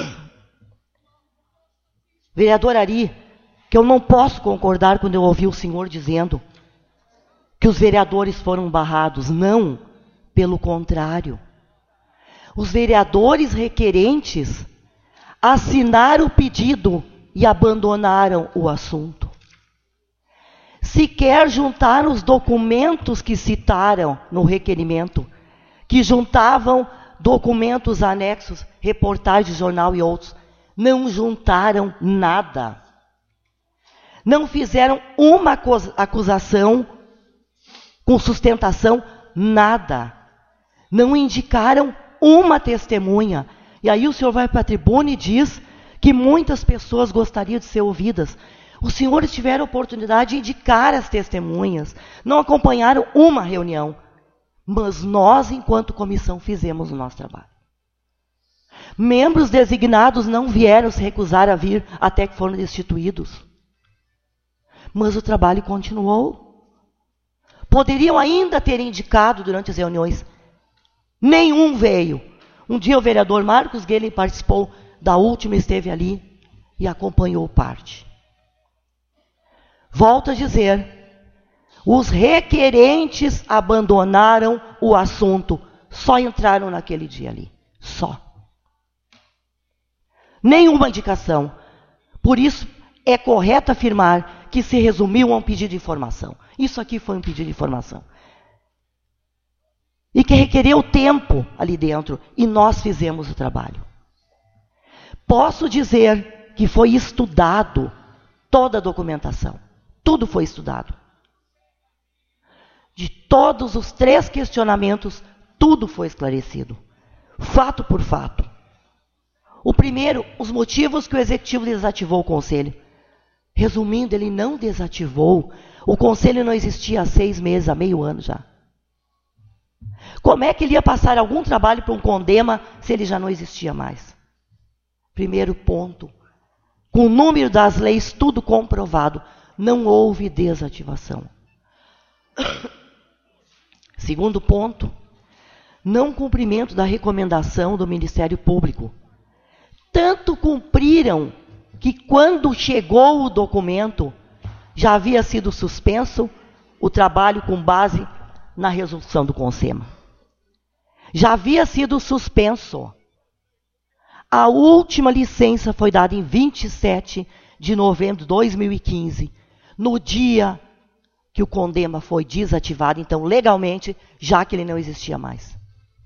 vereador Ari, que eu não posso concordar quando eu ouvi o senhor dizendo que os vereadores foram barrados. Não, pelo contrário. Os vereadores requerentes assinaram o pedido e abandonaram o assunto. Sequer juntaram os documentos que citaram no requerimento, que juntavam documentos anexos, reportagens de jornal e outros. Não juntaram nada. Não fizeram uma acusação com sustentação, nada. Não indicaram uma testemunha. E aí o senhor vai para a tribuna e diz que muitas pessoas gostariam de ser ouvidas. Os senhores tiveram a oportunidade de indicar as testemunhas, não acompanharam uma reunião, mas nós, enquanto comissão, fizemos o nosso trabalho. Membros designados não vieram se recusar a vir até que foram destituídos. Mas o trabalho continuou. Poderiam ainda ter indicado durante as reuniões. Nenhum veio. Um dia o vereador Marcos Guelin participou da última, esteve ali e acompanhou parte. Volto a dizer, os requerentes abandonaram o assunto, só entraram naquele dia ali, só. Nenhuma indicação. Por isso, é correto afirmar que se resumiu a um pedido de informação. Isso aqui foi um pedido de informação. E que requereu tempo ali dentro, e nós fizemos o trabalho. Posso dizer que foi estudado toda a documentação. Tudo foi estudado. De todos os 3 questionamentos, tudo foi esclarecido. Fato por fato. O primeiro, os motivos que o executivo desativou o conselho. Resumindo, ele não desativou. O conselho não existia há 6 meses, há meio ano já. Como é que ele ia passar algum trabalho para um Condema se ele já não existia mais? Primeiro ponto. Com o número das leis, tudo comprovado. Não houve desativação. Segundo ponto. Não cumprimento da recomendação do Ministério Público. Tanto cumpriram que quando chegou o documento, já havia sido suspenso o trabalho com base na resolução do CONSEMA. Já havia sido suspenso. A última licença foi dada em 27 de novembro de 2015, no dia que o Condema foi desativado, então legalmente, já que ele não existia mais.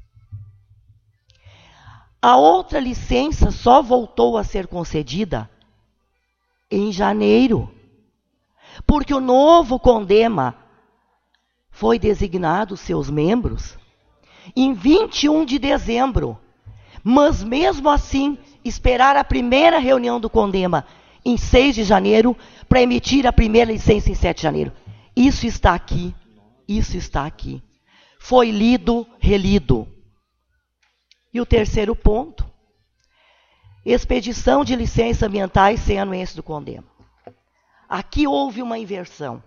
A outra licença só voltou a ser concedida em janeiro, porque o novo Condema foi designado seus membros em 21 de dezembro. Mas mesmo assim, esperar a primeira reunião do Condema em 6 de janeiro para emitir a primeira licença em 7 de janeiro. Isso está aqui, isso está aqui. Foi lido, relido. E o terceiro ponto, expedição de licenças ambientais sem anuência do Condema. Aqui houve uma inversão.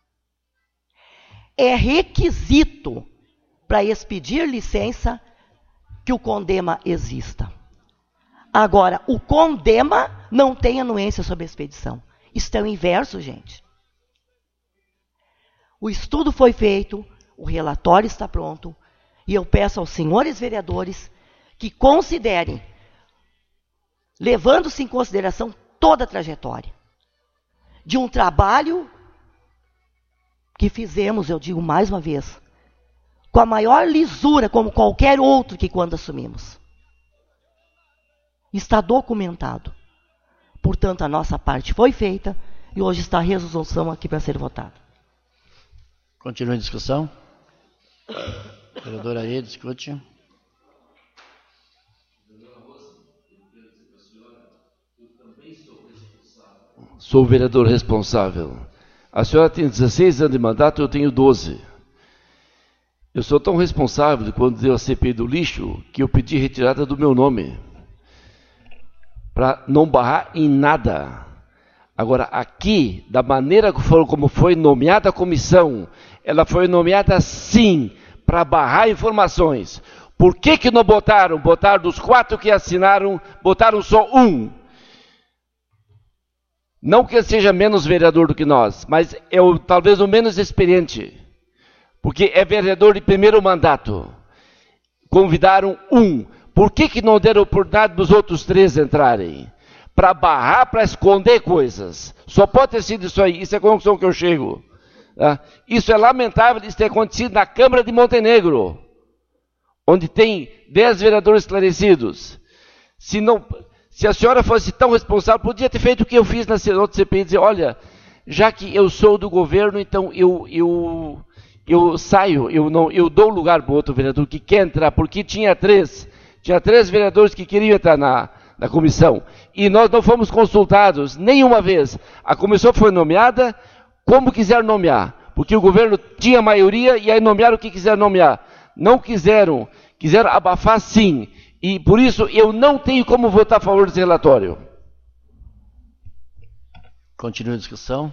É requisito para expedir licença que o Condema exista. Agora, o Condema não tem anuência sobre a expedição. Isso é o inverso, gente. O estudo foi feito, o relatório está pronto, e eu peço aos senhores vereadores que considerem, levando-se em consideração toda a trajetória, de um trabalho que fizemos, eu digo mais uma vez, com a maior lisura, como qualquer outro que quando assumimos. Está documentado. Portanto, a nossa parte foi feita e hoje está a resolução aqui para ser votada. Continua a discussão. Vereadora aí, discute. Sou o vereador responsável. A senhora tem 16 anos de mandato, eu tenho 12. Eu sou tão responsável de quando deu a CPI do lixo que eu pedi retirada do meu nome. Para não barrar em nada. Agora, aqui, da maneira como foi nomeada a comissão, ela foi nomeada sim, para barrar informações. Por que não botaram? Botaram dos 4 que assinaram, botaram só 1. Não que ele seja menos vereador do que nós, mas é talvez o menos experiente. Porque é vereador de primeiro mandato. Convidaram 1. Por que não deram oportunidade dos outros 3 entrarem? Para barrar, para esconder coisas. Só pode ter sido isso aí. Isso é a conclusão que eu chego. Tá? Isso é lamentável isso ter acontecido na Câmara de Montenegro, onde tem 10 vereadores esclarecidos. Se a senhora fosse tão responsável, podia ter feito o que eu fiz na outra CPI, dizer, olha, já que eu sou do governo, então eu saio, eu dou lugar para o outro vereador que quer entrar, porque tinha 3 vereadores que queriam entrar na comissão. E nós não fomos consultados nenhuma vez. A comissão foi nomeada como quiser nomear, porque o governo tinha maioria e aí nomearam o que quiser nomear. Não quiseram abafar sim. E por isso eu não tenho como votar a favor desse relatório. Continua a discussão.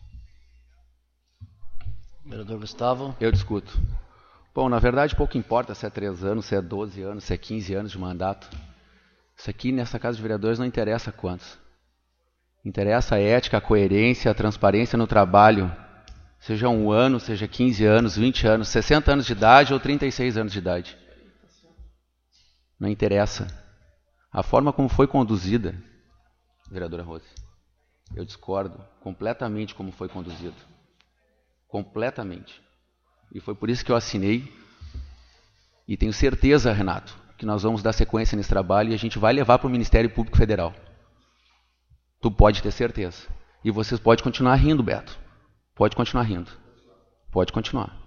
Vereador Gustavo. Eu discuto. Bom, na verdade, pouco importa se é 3 anos, se é 12 anos, se é 15 anos de mandato. Isso aqui, nessa Casa de Vereadores, não interessa quantos. Interessa a ética, a coerência, a transparência no trabalho. Seja 1 ano, seja 15 anos, 20 anos, 60 anos de idade ou 36 anos de idade. Não interessa. A forma como foi conduzida, vereadora Rose, eu discordo completamente como foi conduzido. Completamente. E foi por isso que eu assinei. E tenho certeza, Renato, que nós vamos dar sequência nesse trabalho e a gente vai levar para o Ministério Público Federal. Tu pode ter certeza. E vocês podem continuar rindo, Beto. Pode continuar rindo. Pode continuar.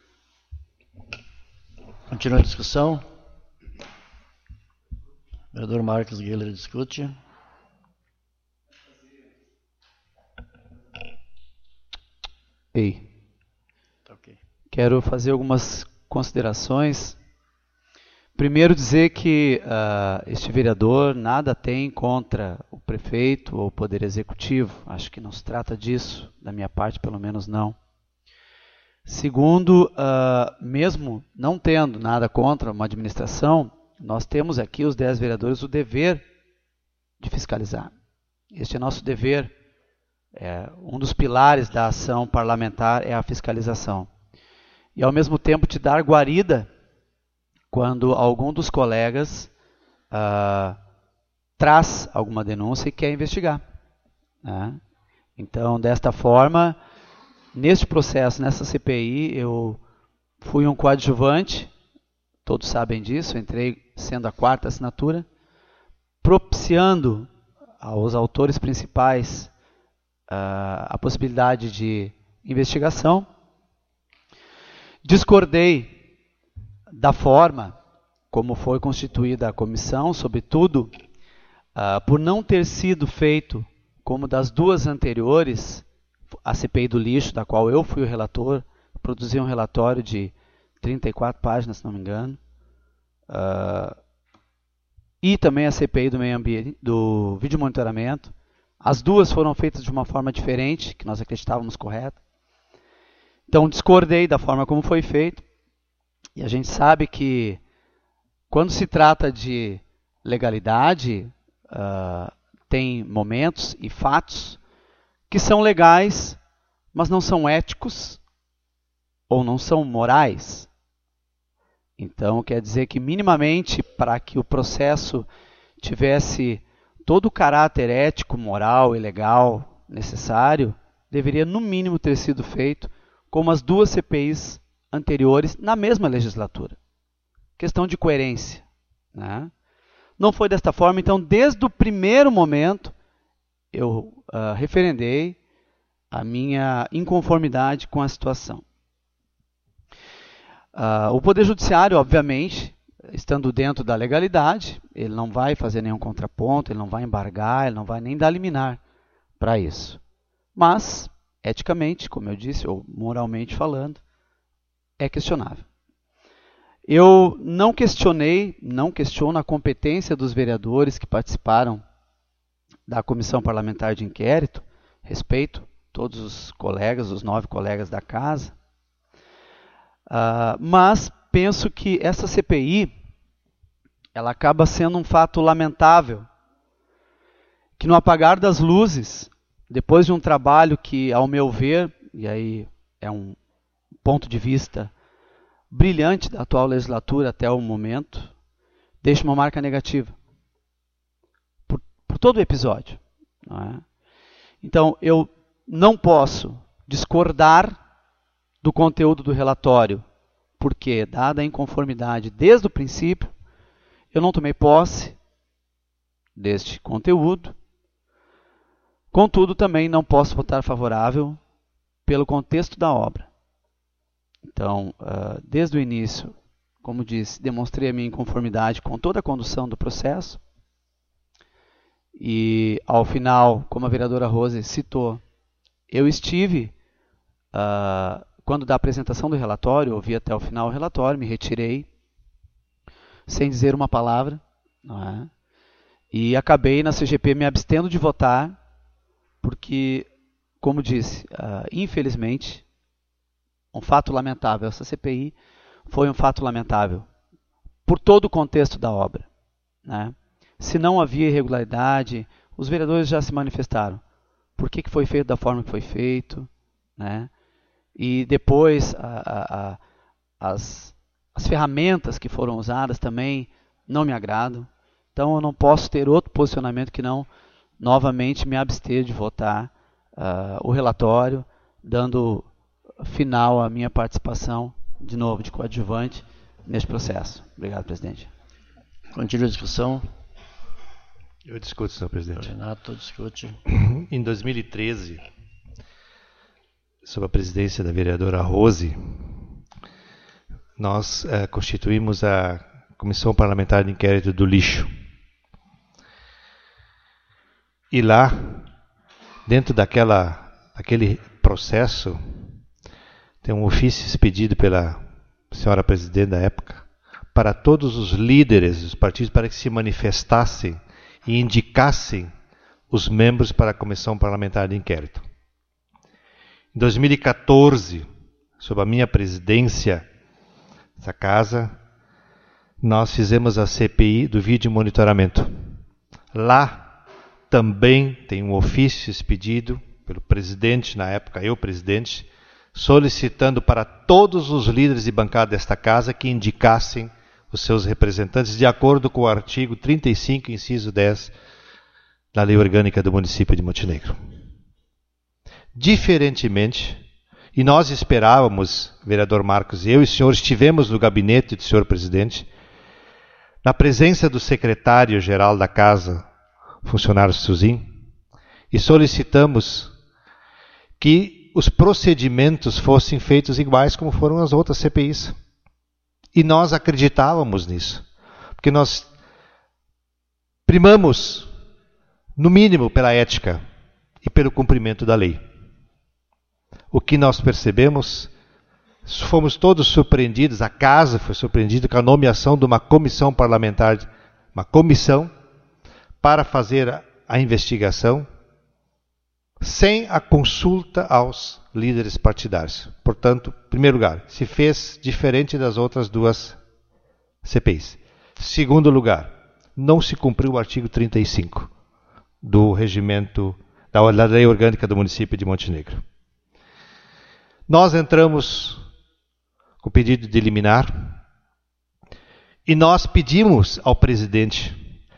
Continua a discussão. Vereador Marcos Guilherme discute. Ei, Tá ok. quero fazer algumas considerações. Primeiro dizer que este vereador nada tem contra o prefeito ou o Poder Executivo. Acho que não se trata disso, da minha parte pelo menos não. Segundo, mesmo não tendo nada contra uma administração, nós temos aqui, os 10 vereadores, o dever de fiscalizar. Este é nosso dever. Um dos pilares da ação parlamentar é a fiscalização. E ao mesmo tempo te dar guarida quando algum dos colegas traz alguma denúncia e quer investigar. Né? Então, desta forma, neste processo, nessa CPI, eu fui um coadjuvante, todos sabem disso, entrei sendo a 4ª assinatura, propiciando aos autores principais a possibilidade de investigação. Discordei da forma como foi constituída a comissão, sobretudo por não ter sido feito como das 2 anteriores, a CPI do lixo, da qual eu fui o relator, produzi um relatório de 34 páginas, se não me engano, e também a CPI do meio ambiente, do vídeo monitoramento. As 2 foram feitas de uma forma diferente, que nós acreditávamos correta. Então, discordei da forma como foi feito. E a gente sabe que, quando se trata de legalidade, tem momentos e fatos que são legais, mas não são éticos ou não são morais. Então, quer dizer que, minimamente, para que o processo tivesse todo o caráter ético, moral e legal necessário, deveria, no mínimo, ter sido feito como as 2 CPIs anteriores na mesma legislatura. Questão de coerência. Né? Não foi desta forma, então, desde o primeiro momento, eu referendei a minha inconformidade com a situação. O Poder Judiciário, obviamente, estando dentro da legalidade, ele não vai fazer nenhum contraponto, ele não vai embargar, ele não vai nem dar liminar para isso. Mas, eticamente, como eu disse, ou moralmente falando, é questionável. Eu não questiono a competência dos vereadores que participaram da Comissão Parlamentar de Inquérito, respeito todos os colegas, os 9 colegas da casa, mas penso que essa CPI ela acaba sendo um fato lamentável, que no apagar das luzes, depois de um trabalho que, ao meu ver, e aí é um ponto de vista brilhante da atual legislatura até o momento, deixa uma marca negativa por todo o episódio. Não é? Então, eu não posso discordar do conteúdo do relatório, porque, dada a inconformidade desde o princípio, eu não tomei posse deste conteúdo. Contudo, também não posso votar favorável pelo contexto da obra. Então, desde o início, como disse, demonstrei a minha inconformidade com toda a condução do processo. E ao final, como a vereadora Rose citou, eu estive, quando da apresentação do relatório, ouvi até o final o relatório, me retirei, sem dizer uma palavra, não é? E acabei na CGP me abstendo de votar, porque, como disse, infelizmente, um fato lamentável, essa CPI foi um fato lamentável, por todo o contexto da obra, né? Se não havia irregularidade, os vereadores já se manifestaram. Por que foi feito da forma que foi feito, né? E depois as ferramentas que foram usadas também não me agradam. Então eu não posso ter outro posicionamento que não novamente me abster de votar o relatório, dando final à minha participação, de novo, de coadjuvante neste processo. Obrigado, presidente. Continua a discussão. Eu discuto, senhor presidente. Renato, discute. Em 2013, sob a presidência da vereadora Rose, nós constituímos a Comissão Parlamentar de Inquérito do Lixo. E lá, dentro daquele processo, tem um ofício expedido pela senhora presidente da época para todos os líderes dos partidos para que se manifestassem e indicassem os membros para a Comissão Parlamentar de Inquérito. Em 2014, sob a minha presidência dessa casa, nós fizemos a CPI do vídeo monitoramento. Lá também tem um ofício expedido pelo presidente, na época eu presidente, solicitando para todos os líderes de bancada desta casa que indicassem os seus representantes de acordo com o artigo 35, inciso 10 da Lei Orgânica do Município de Montenegro. Diferentemente, e nós esperávamos, vereador Marcos e eu, e o senhor estivemos no gabinete do senhor presidente, na presença do secretário-geral da casa, funcionário Suzin, e solicitamos que os procedimentos fossem feitos iguais como foram as outras CPIs. E nós acreditávamos nisso, porque nós primamos, no mínimo, pela ética e pelo cumprimento da lei. O que nós percebemos, fomos todos surpreendidos, a casa foi surpreendida com a nomeação de uma comissão parlamentar, uma comissão para fazer a investigação, sem a consulta aos líderes partidários. Portanto, em primeiro lugar, se fez diferente das outras duas CPIs. Segundo lugar, não se cumpriu o artigo 35 do regimento da Lei Orgânica do Município de Montenegro. Nós entramos com pedido de liminar e nós pedimos ao presidente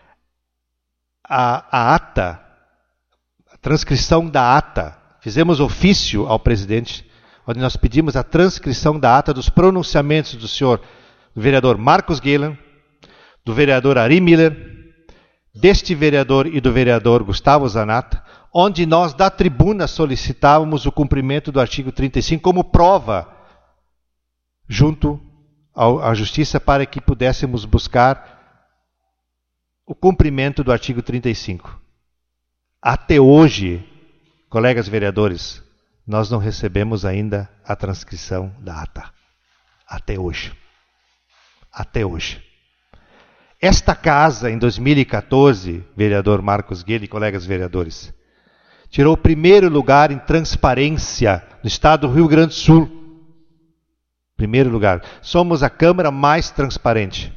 a ata, transcrição da ata. Fizemos ofício ao presidente, onde nós pedimos a transcrição da ata dos pronunciamentos do senhor do vereador Marcos Guelan, do vereador Ari Miller, deste vereador e do vereador Gustavo Zanata, onde nós da tribuna solicitávamos o cumprimento do artigo 35 como prova junto à justiça para que pudéssemos buscar o cumprimento do artigo 35. Até hoje, colegas vereadores, nós não recebemos ainda a transcrição da ata. Até hoje. Até hoje. Esta casa, em 2014, vereador Marcos Guedes e colegas vereadores, tirou o primeiro lugar em transparência no estado do Rio Grande do Sul. Primeiro lugar. Somos a Câmara mais transparente.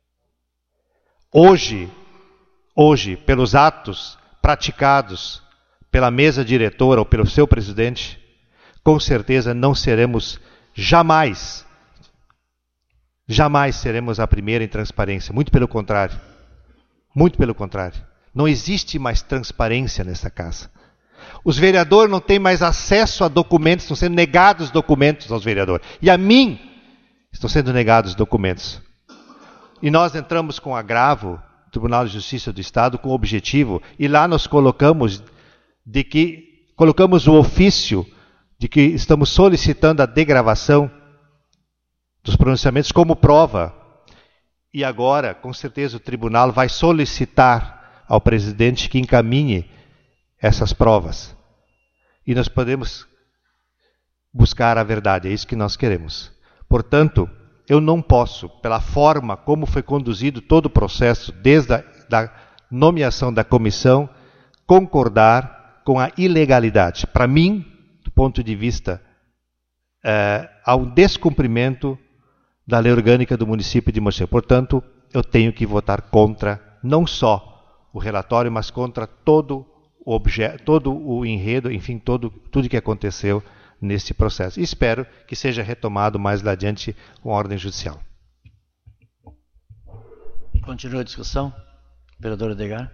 Hoje, pelos atos praticados pela mesa diretora ou pelo seu presidente, com certeza não seremos jamais seremos a primeira em transparência. Muito pelo contrário. Muito pelo contrário. Não existe mais transparência nessa casa. Os vereadores não têm mais acesso a documentos, estão sendo negados documentos aos vereadores. E a mim estão sendo negados documentos. E nós entramos com agravo, Tribunal de Justiça do Estado, com o objetivo, e lá nós colocamos o ofício de que estamos solicitando a degravação dos pronunciamentos como prova. E agora, com certeza, o tribunal vai solicitar ao presidente que encaminhe essas provas. E nós podemos buscar a verdade, é isso que nós queremos. Portanto, eu não posso, pela forma como foi conduzido todo o processo, desde a nomeação da comissão, concordar com a ilegalidade. Para mim, do ponto de vista, há um descumprimento da lei orgânica do município de Mogi. Portanto, eu tenho que votar contra, não só o relatório, mas contra todo o objeto, todo o enredo, enfim, tudo que aconteceu neste processo. E espero que seja retomado mais adiante com ordem judicial. Continua a discussão. Vereador Edgar.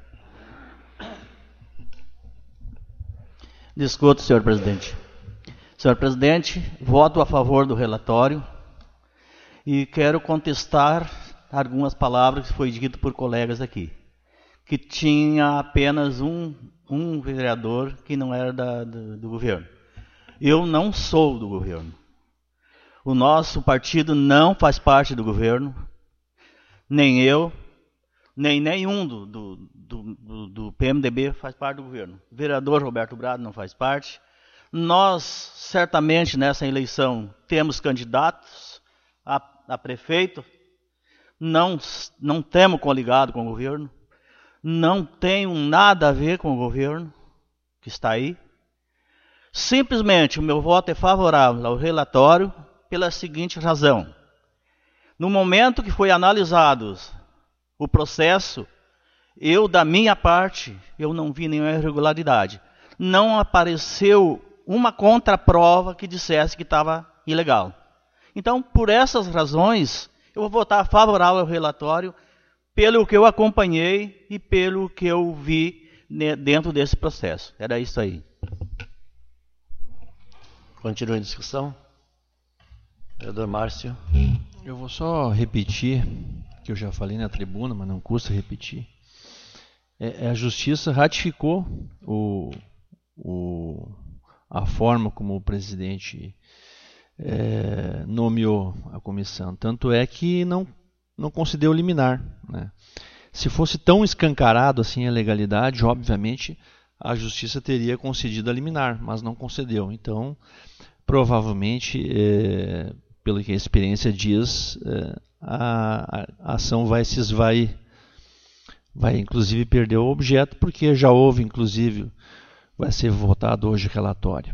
Discuto, senhor presidente. Senhor presidente, voto a favor do relatório e quero contestar algumas palavras que foi dito por colegas aqui, que tinha apenas um vereador que não era do governo. Eu não sou do governo. O nosso partido não faz parte do governo, nem eu, nem nenhum do PMDB faz parte do governo. O vereador Roberto Brado não faz parte. Nós, certamente, nessa eleição, temos candidatos a prefeito, não temos coligado com o governo, não tenho nada a ver com o governo que está aí. Simplesmente o meu voto é favorável ao relatório pela seguinte razão. No momento que foi analisado o processo, eu, da minha parte, eu não vi nenhuma irregularidade. Não apareceu uma contraprova que dissesse que estava ilegal. Então, por essas razões, eu vou votar favorável ao relatório pelo que eu acompanhei e pelo que eu vi dentro desse processo. Era isso aí. Continua a discussão. Vereador Márcio. Eu vou só repetir, que eu já falei na tribuna, mas não custa repetir. A Justiça ratificou a forma como o presidente nomeou a comissão. Tanto é que não concedeu liminar, né? Se fosse tão escancarado assim a legalidade, obviamente a Justiça teria concedido a liminar, mas não concedeu. Então, provavelmente, pelo que a experiência diz, a ação vai se esvair. Vai inclusive perder o objeto, porque já houve, inclusive, vai ser votado hoje o relatório.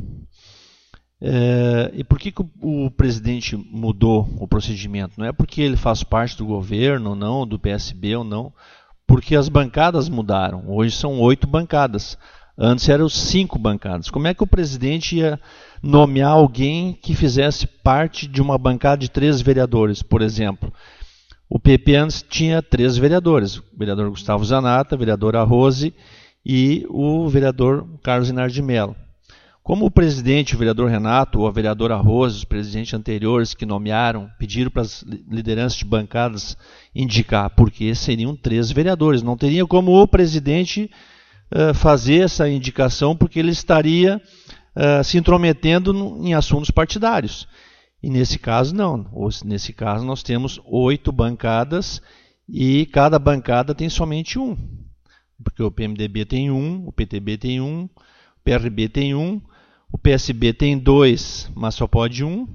E por que o presidente mudou o procedimento? Não é porque ele faz parte do governo ou não, do PSB ou não, porque as bancadas mudaram. Hoje são 8 bancadas. Antes eram 5 bancadas. Como é que o presidente ia nomear alguém que fizesse parte de uma bancada de 3 vereadores, por exemplo? O PP antes tinha 3 vereadores, o vereador Gustavo Zanata, a vereadora Rose e o vereador Carlos Inácio de Mello. Como o presidente, o vereador Renato, ou a vereadora Rose, os presidentes anteriores que nomearam, pediram para as lideranças de bancadas indicar, porque seriam 3 vereadores. Não teria como o presidente fazer essa indicação, porque ele estaria se intrometendo em assuntos partidários. E nesse caso, não. Nesse caso, nós temos 8 bancadas e cada bancada tem somente um. Porque o PMDB tem 1, o PTB tem 1, o PRB tem 1, o PSB tem 2, mas só pode 1,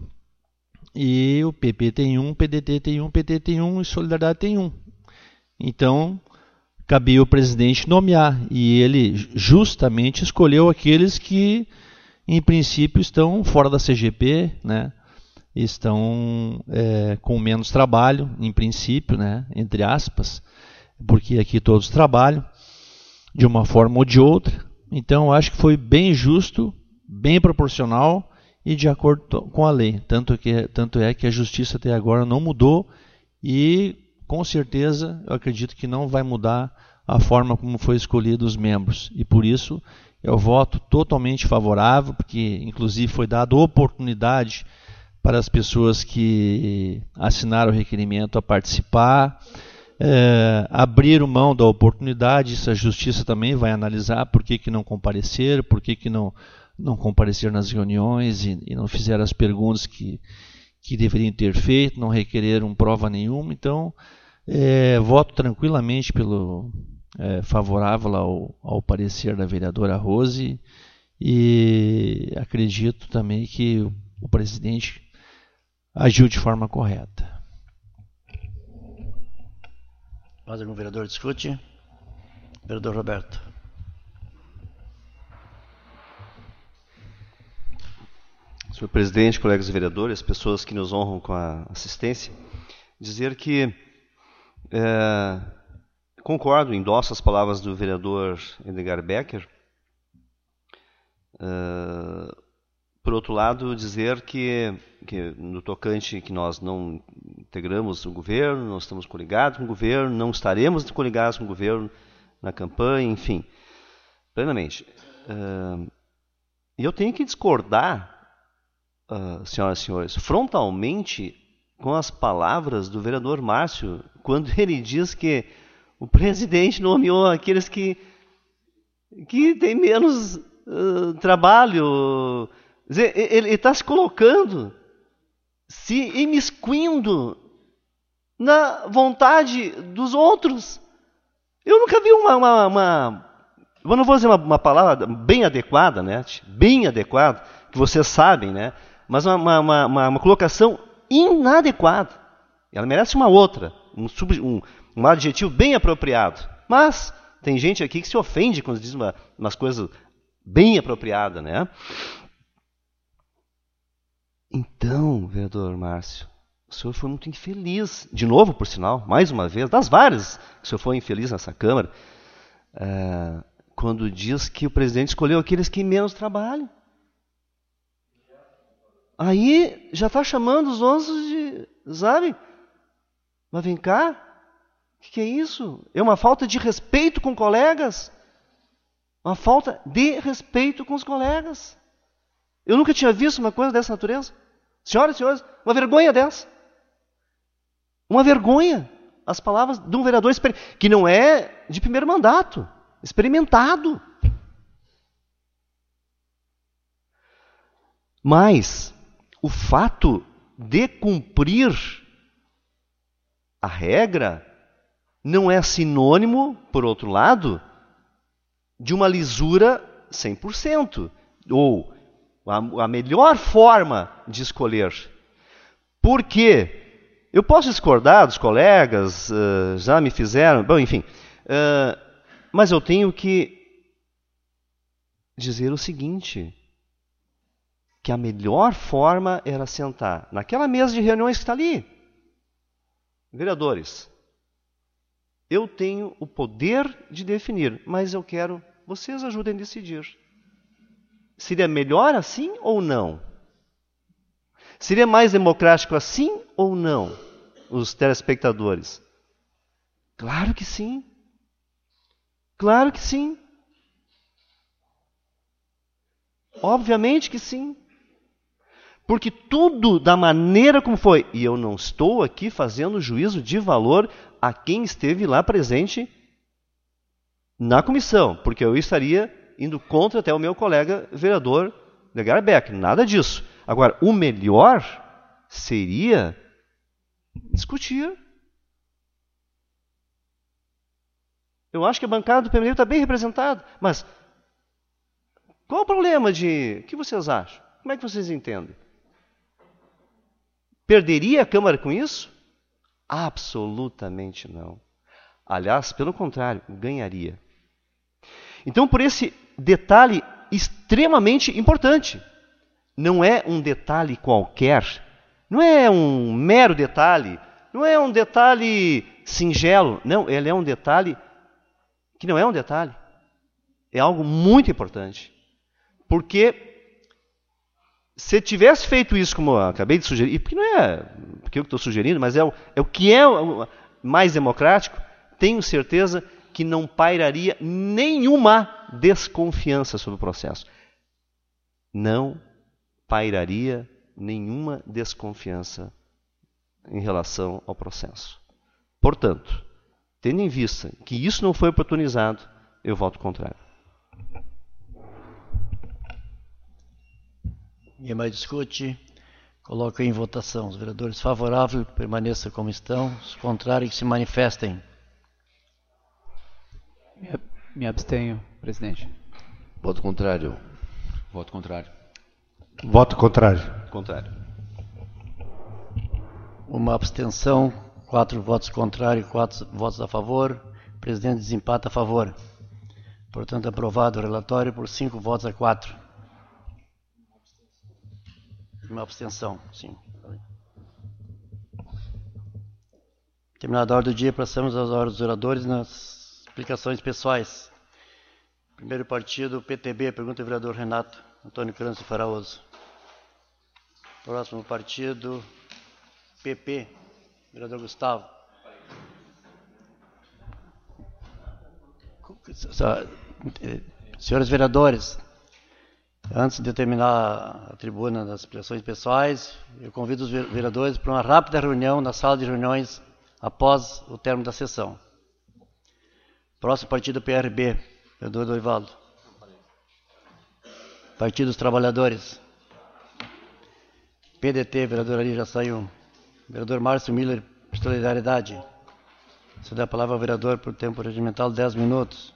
e o PP tem 1, o PDT tem 1, o PT tem 1 e Solidariedade tem 1. Então, cabia o presidente nomear, e ele justamente escolheu aqueles que, em princípio, estão fora da CGP, né? Estão com menos trabalho, em princípio, né? Entre aspas, porque aqui todos trabalham de uma forma ou de outra. Então, eu acho que foi bem justo, bem proporcional e de acordo com a lei. Tanto é que a Justiça até agora não mudou e, com certeza, eu acredito que não vai mudar a forma como foi escolhido os membros. E, por isso, eu voto totalmente favorável, porque, inclusive, foi dada oportunidade para as pessoas que assinaram o requerimento a participar, abriram mão da oportunidade. Isso a Justiça também vai analisar por que não compareceram, por que não compareceram nas reuniões e não fizeram as perguntas que deveriam ter feito, não requereram prova nenhuma. Então, voto tranquilamente favorável ao parecer da vereadora Rose, e acredito também que o presidente agiu de forma correta. Mais algum vereador discute? Vereador Roberto. Senhor presidente, colegas vereadores, pessoas que nos honram com a assistência, dizer que concordo, endosso as palavras do vereador Edgar Becker. Por outro lado, dizer que no tocante que nós não integramos o governo, não estamos coligados com o governo, não estaremos coligados com o governo na campanha, enfim, plenamente. E eu tenho que discordar, senhoras e senhores, frontalmente com as palavras do vereador Márcio, quando ele diz que o presidente nomeou aqueles que têm menos trabalho. Quer dizer, ele está se colocando, se imiscuindo na vontade dos outros. Eu nunca vi eu não vou dizer uma palavra bem adequada, né? Bem adequada, que vocês sabem, né? Mas uma colocação inadequada. Ela merece uma outra, um adjetivo bem apropriado. Mas tem gente aqui que se ofende quando diz umas coisas bem apropriadas, né? Então, vereador Márcio, o senhor foi muito infeliz, de novo, por sinal, mais uma vez, das várias que o senhor foi infeliz nessa Câmara, quando diz que o presidente escolheu aqueles que menos trabalham. Aí já está chamando os outros de, sabe? Mas vem cá, o que é isso? É uma falta de respeito com colegas? Uma falta de respeito com os colegas. Eu nunca tinha visto uma coisa dessa natureza. Senhoras e senhores, uma vergonha dessa. Uma vergonha. As palavras de um vereador que não é de primeiro mandato, experimentado. Mas o fato de cumprir a regra não é sinônimo, por outro lado, de uma lisura 100%, ou a melhor forma de escolher. Porque eu posso discordar dos colegas, já me fizeram, bom, enfim, mas eu tenho que dizer o seguinte, que a melhor forma era sentar naquela mesa de reuniões que está ali. Vereadores, eu tenho o poder de definir, mas eu quero, vocês ajudem a decidir. Seria melhor assim ou não? Seria mais democrático assim ou não? Os telespectadores. Claro que sim. Claro que sim. Obviamente que sim. Porque tudo da maneira como foi. E eu não estou aqui fazendo juízo de valor a quem esteve lá presente na comissão, porque eu estaria indo contra até o meu colega vereador Edgar Becker. Nada disso. Agora, o melhor seria discutir. Eu acho que a bancada do PMDB está bem representada, mas qual o problema de... O que vocês acham? Como é que vocês entendem? Perderia a Câmara com isso? Absolutamente não. Aliás, pelo contrário, ganharia. Então, por esse detalhe extremamente importante, não é um detalhe qualquer, não é um mero detalhe, não é um detalhe singelo, não, ele é um detalhe que não é um detalhe, é algo muito importante. Porque se tivesse feito isso como eu acabei de sugerir, porque não é porque eu estou sugerindo, mas é o que é mais democrático, tenho certeza que não pairaria nenhuma desconfiança sobre o processo. Não pairaria nenhuma desconfiança em relação ao processo. Portanto, tendo em vista que isso não foi oportunizado, eu voto contrário. Ninguém mais discute. Coloco em votação. Os vereadores favoráveis permaneçam como estão. Os contrários que se manifestem. Me abstenho, presidente. Voto contrário. Voto contrário. Voto contrário. Contrário. Uma abstenção, 4 votos contrários, 4 votos a favor. O presidente desempata a favor. Portanto, aprovado o relatório por 5 votos a 4. Uma abstenção, sim. Terminada a ordem do dia, passamos às horas dos oradores nas explicações pessoais. Primeiro partido, PTB, pergunta ao vereador Renato Antônio Cândido Faraoso. Próximo partido, PP, vereador Gustavo. Senhores vereadores, antes de terminar a tribuna das expressões pessoais, eu convido os vereadores para uma rápida reunião na sala de reuniões após o término da sessão. Próximo partido, PRB, vereador Dorivaldo. Partido dos Trabalhadores. PDT, vereador ali já saiu. Vereador Márcio Miller, Solidariedade. Se dá a palavra ao vereador por tempo regimental, 10 minutos.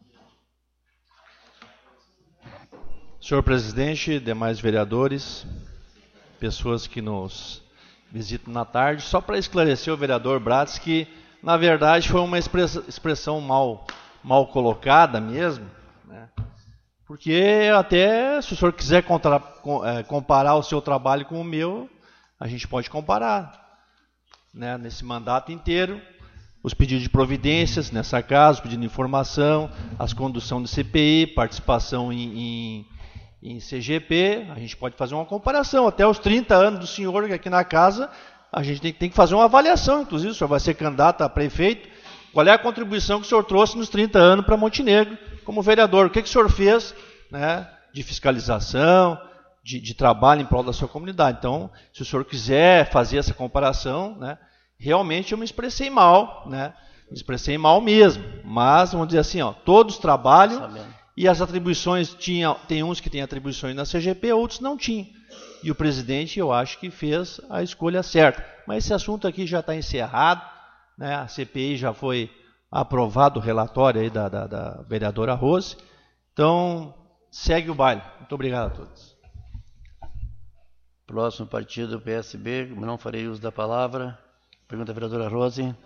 Senhor presidente, demais vereadores, pessoas que nos visitam na tarde, só para esclarecer o vereador Bratz que, na verdade, foi uma expressão mal colocada mesmo, né? Porque até, se o senhor quiser comparar o seu trabalho com o meu, a gente pode comparar, né? Nesse mandato inteiro, os pedidos de providências, nessa casa, pedido de informação, as condução de CPI, participação em CGP, a gente pode fazer uma comparação. Até os 30 anos do senhor aqui na casa, a gente tem que fazer uma avaliação, inclusive, o senhor vai ser candidato a prefeito, qual é a contribuição que o senhor trouxe nos 30 anos para Montenegro como vereador? O que o senhor fez, né, de fiscalização, de trabalho em prol da sua comunidade? Então, se o senhor quiser fazer essa comparação, né, realmente eu me expressei mal, né, me expressei mal mesmo, mas vamos dizer assim, ó, todos trabalham e as atribuições, tem uns que têm atribuições na CGP, outros não tinham. E o presidente, eu acho que fez a escolha certa. Mas esse assunto aqui já está encerrado, né? A CPI já foi aprovado o relatório aí da vereadora Rose. Então, segue o baile. Muito obrigado a todos. Próximo partido, PSB, não farei uso da palavra. Pergunta a vereadora Rose.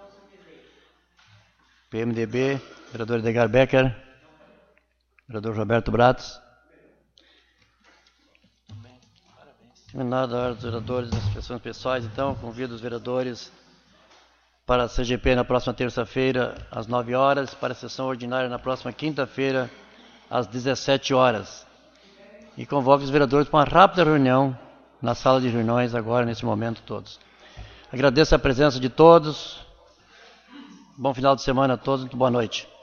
PMDB, vereador Edgar Becker. Vereador Roberto Bratz. Terminada a hora dos vereadores das expressões pessoais, então, convido os vereadores para a CGP na próxima terça-feira, às 9 horas, para a sessão ordinária na próxima quinta-feira, às 17 horas. E convoco os vereadores para uma rápida reunião na sala de reuniões, agora, nesse momento, todos. Agradeço a presença de todos. Bom final de semana a todos, muito boa noite.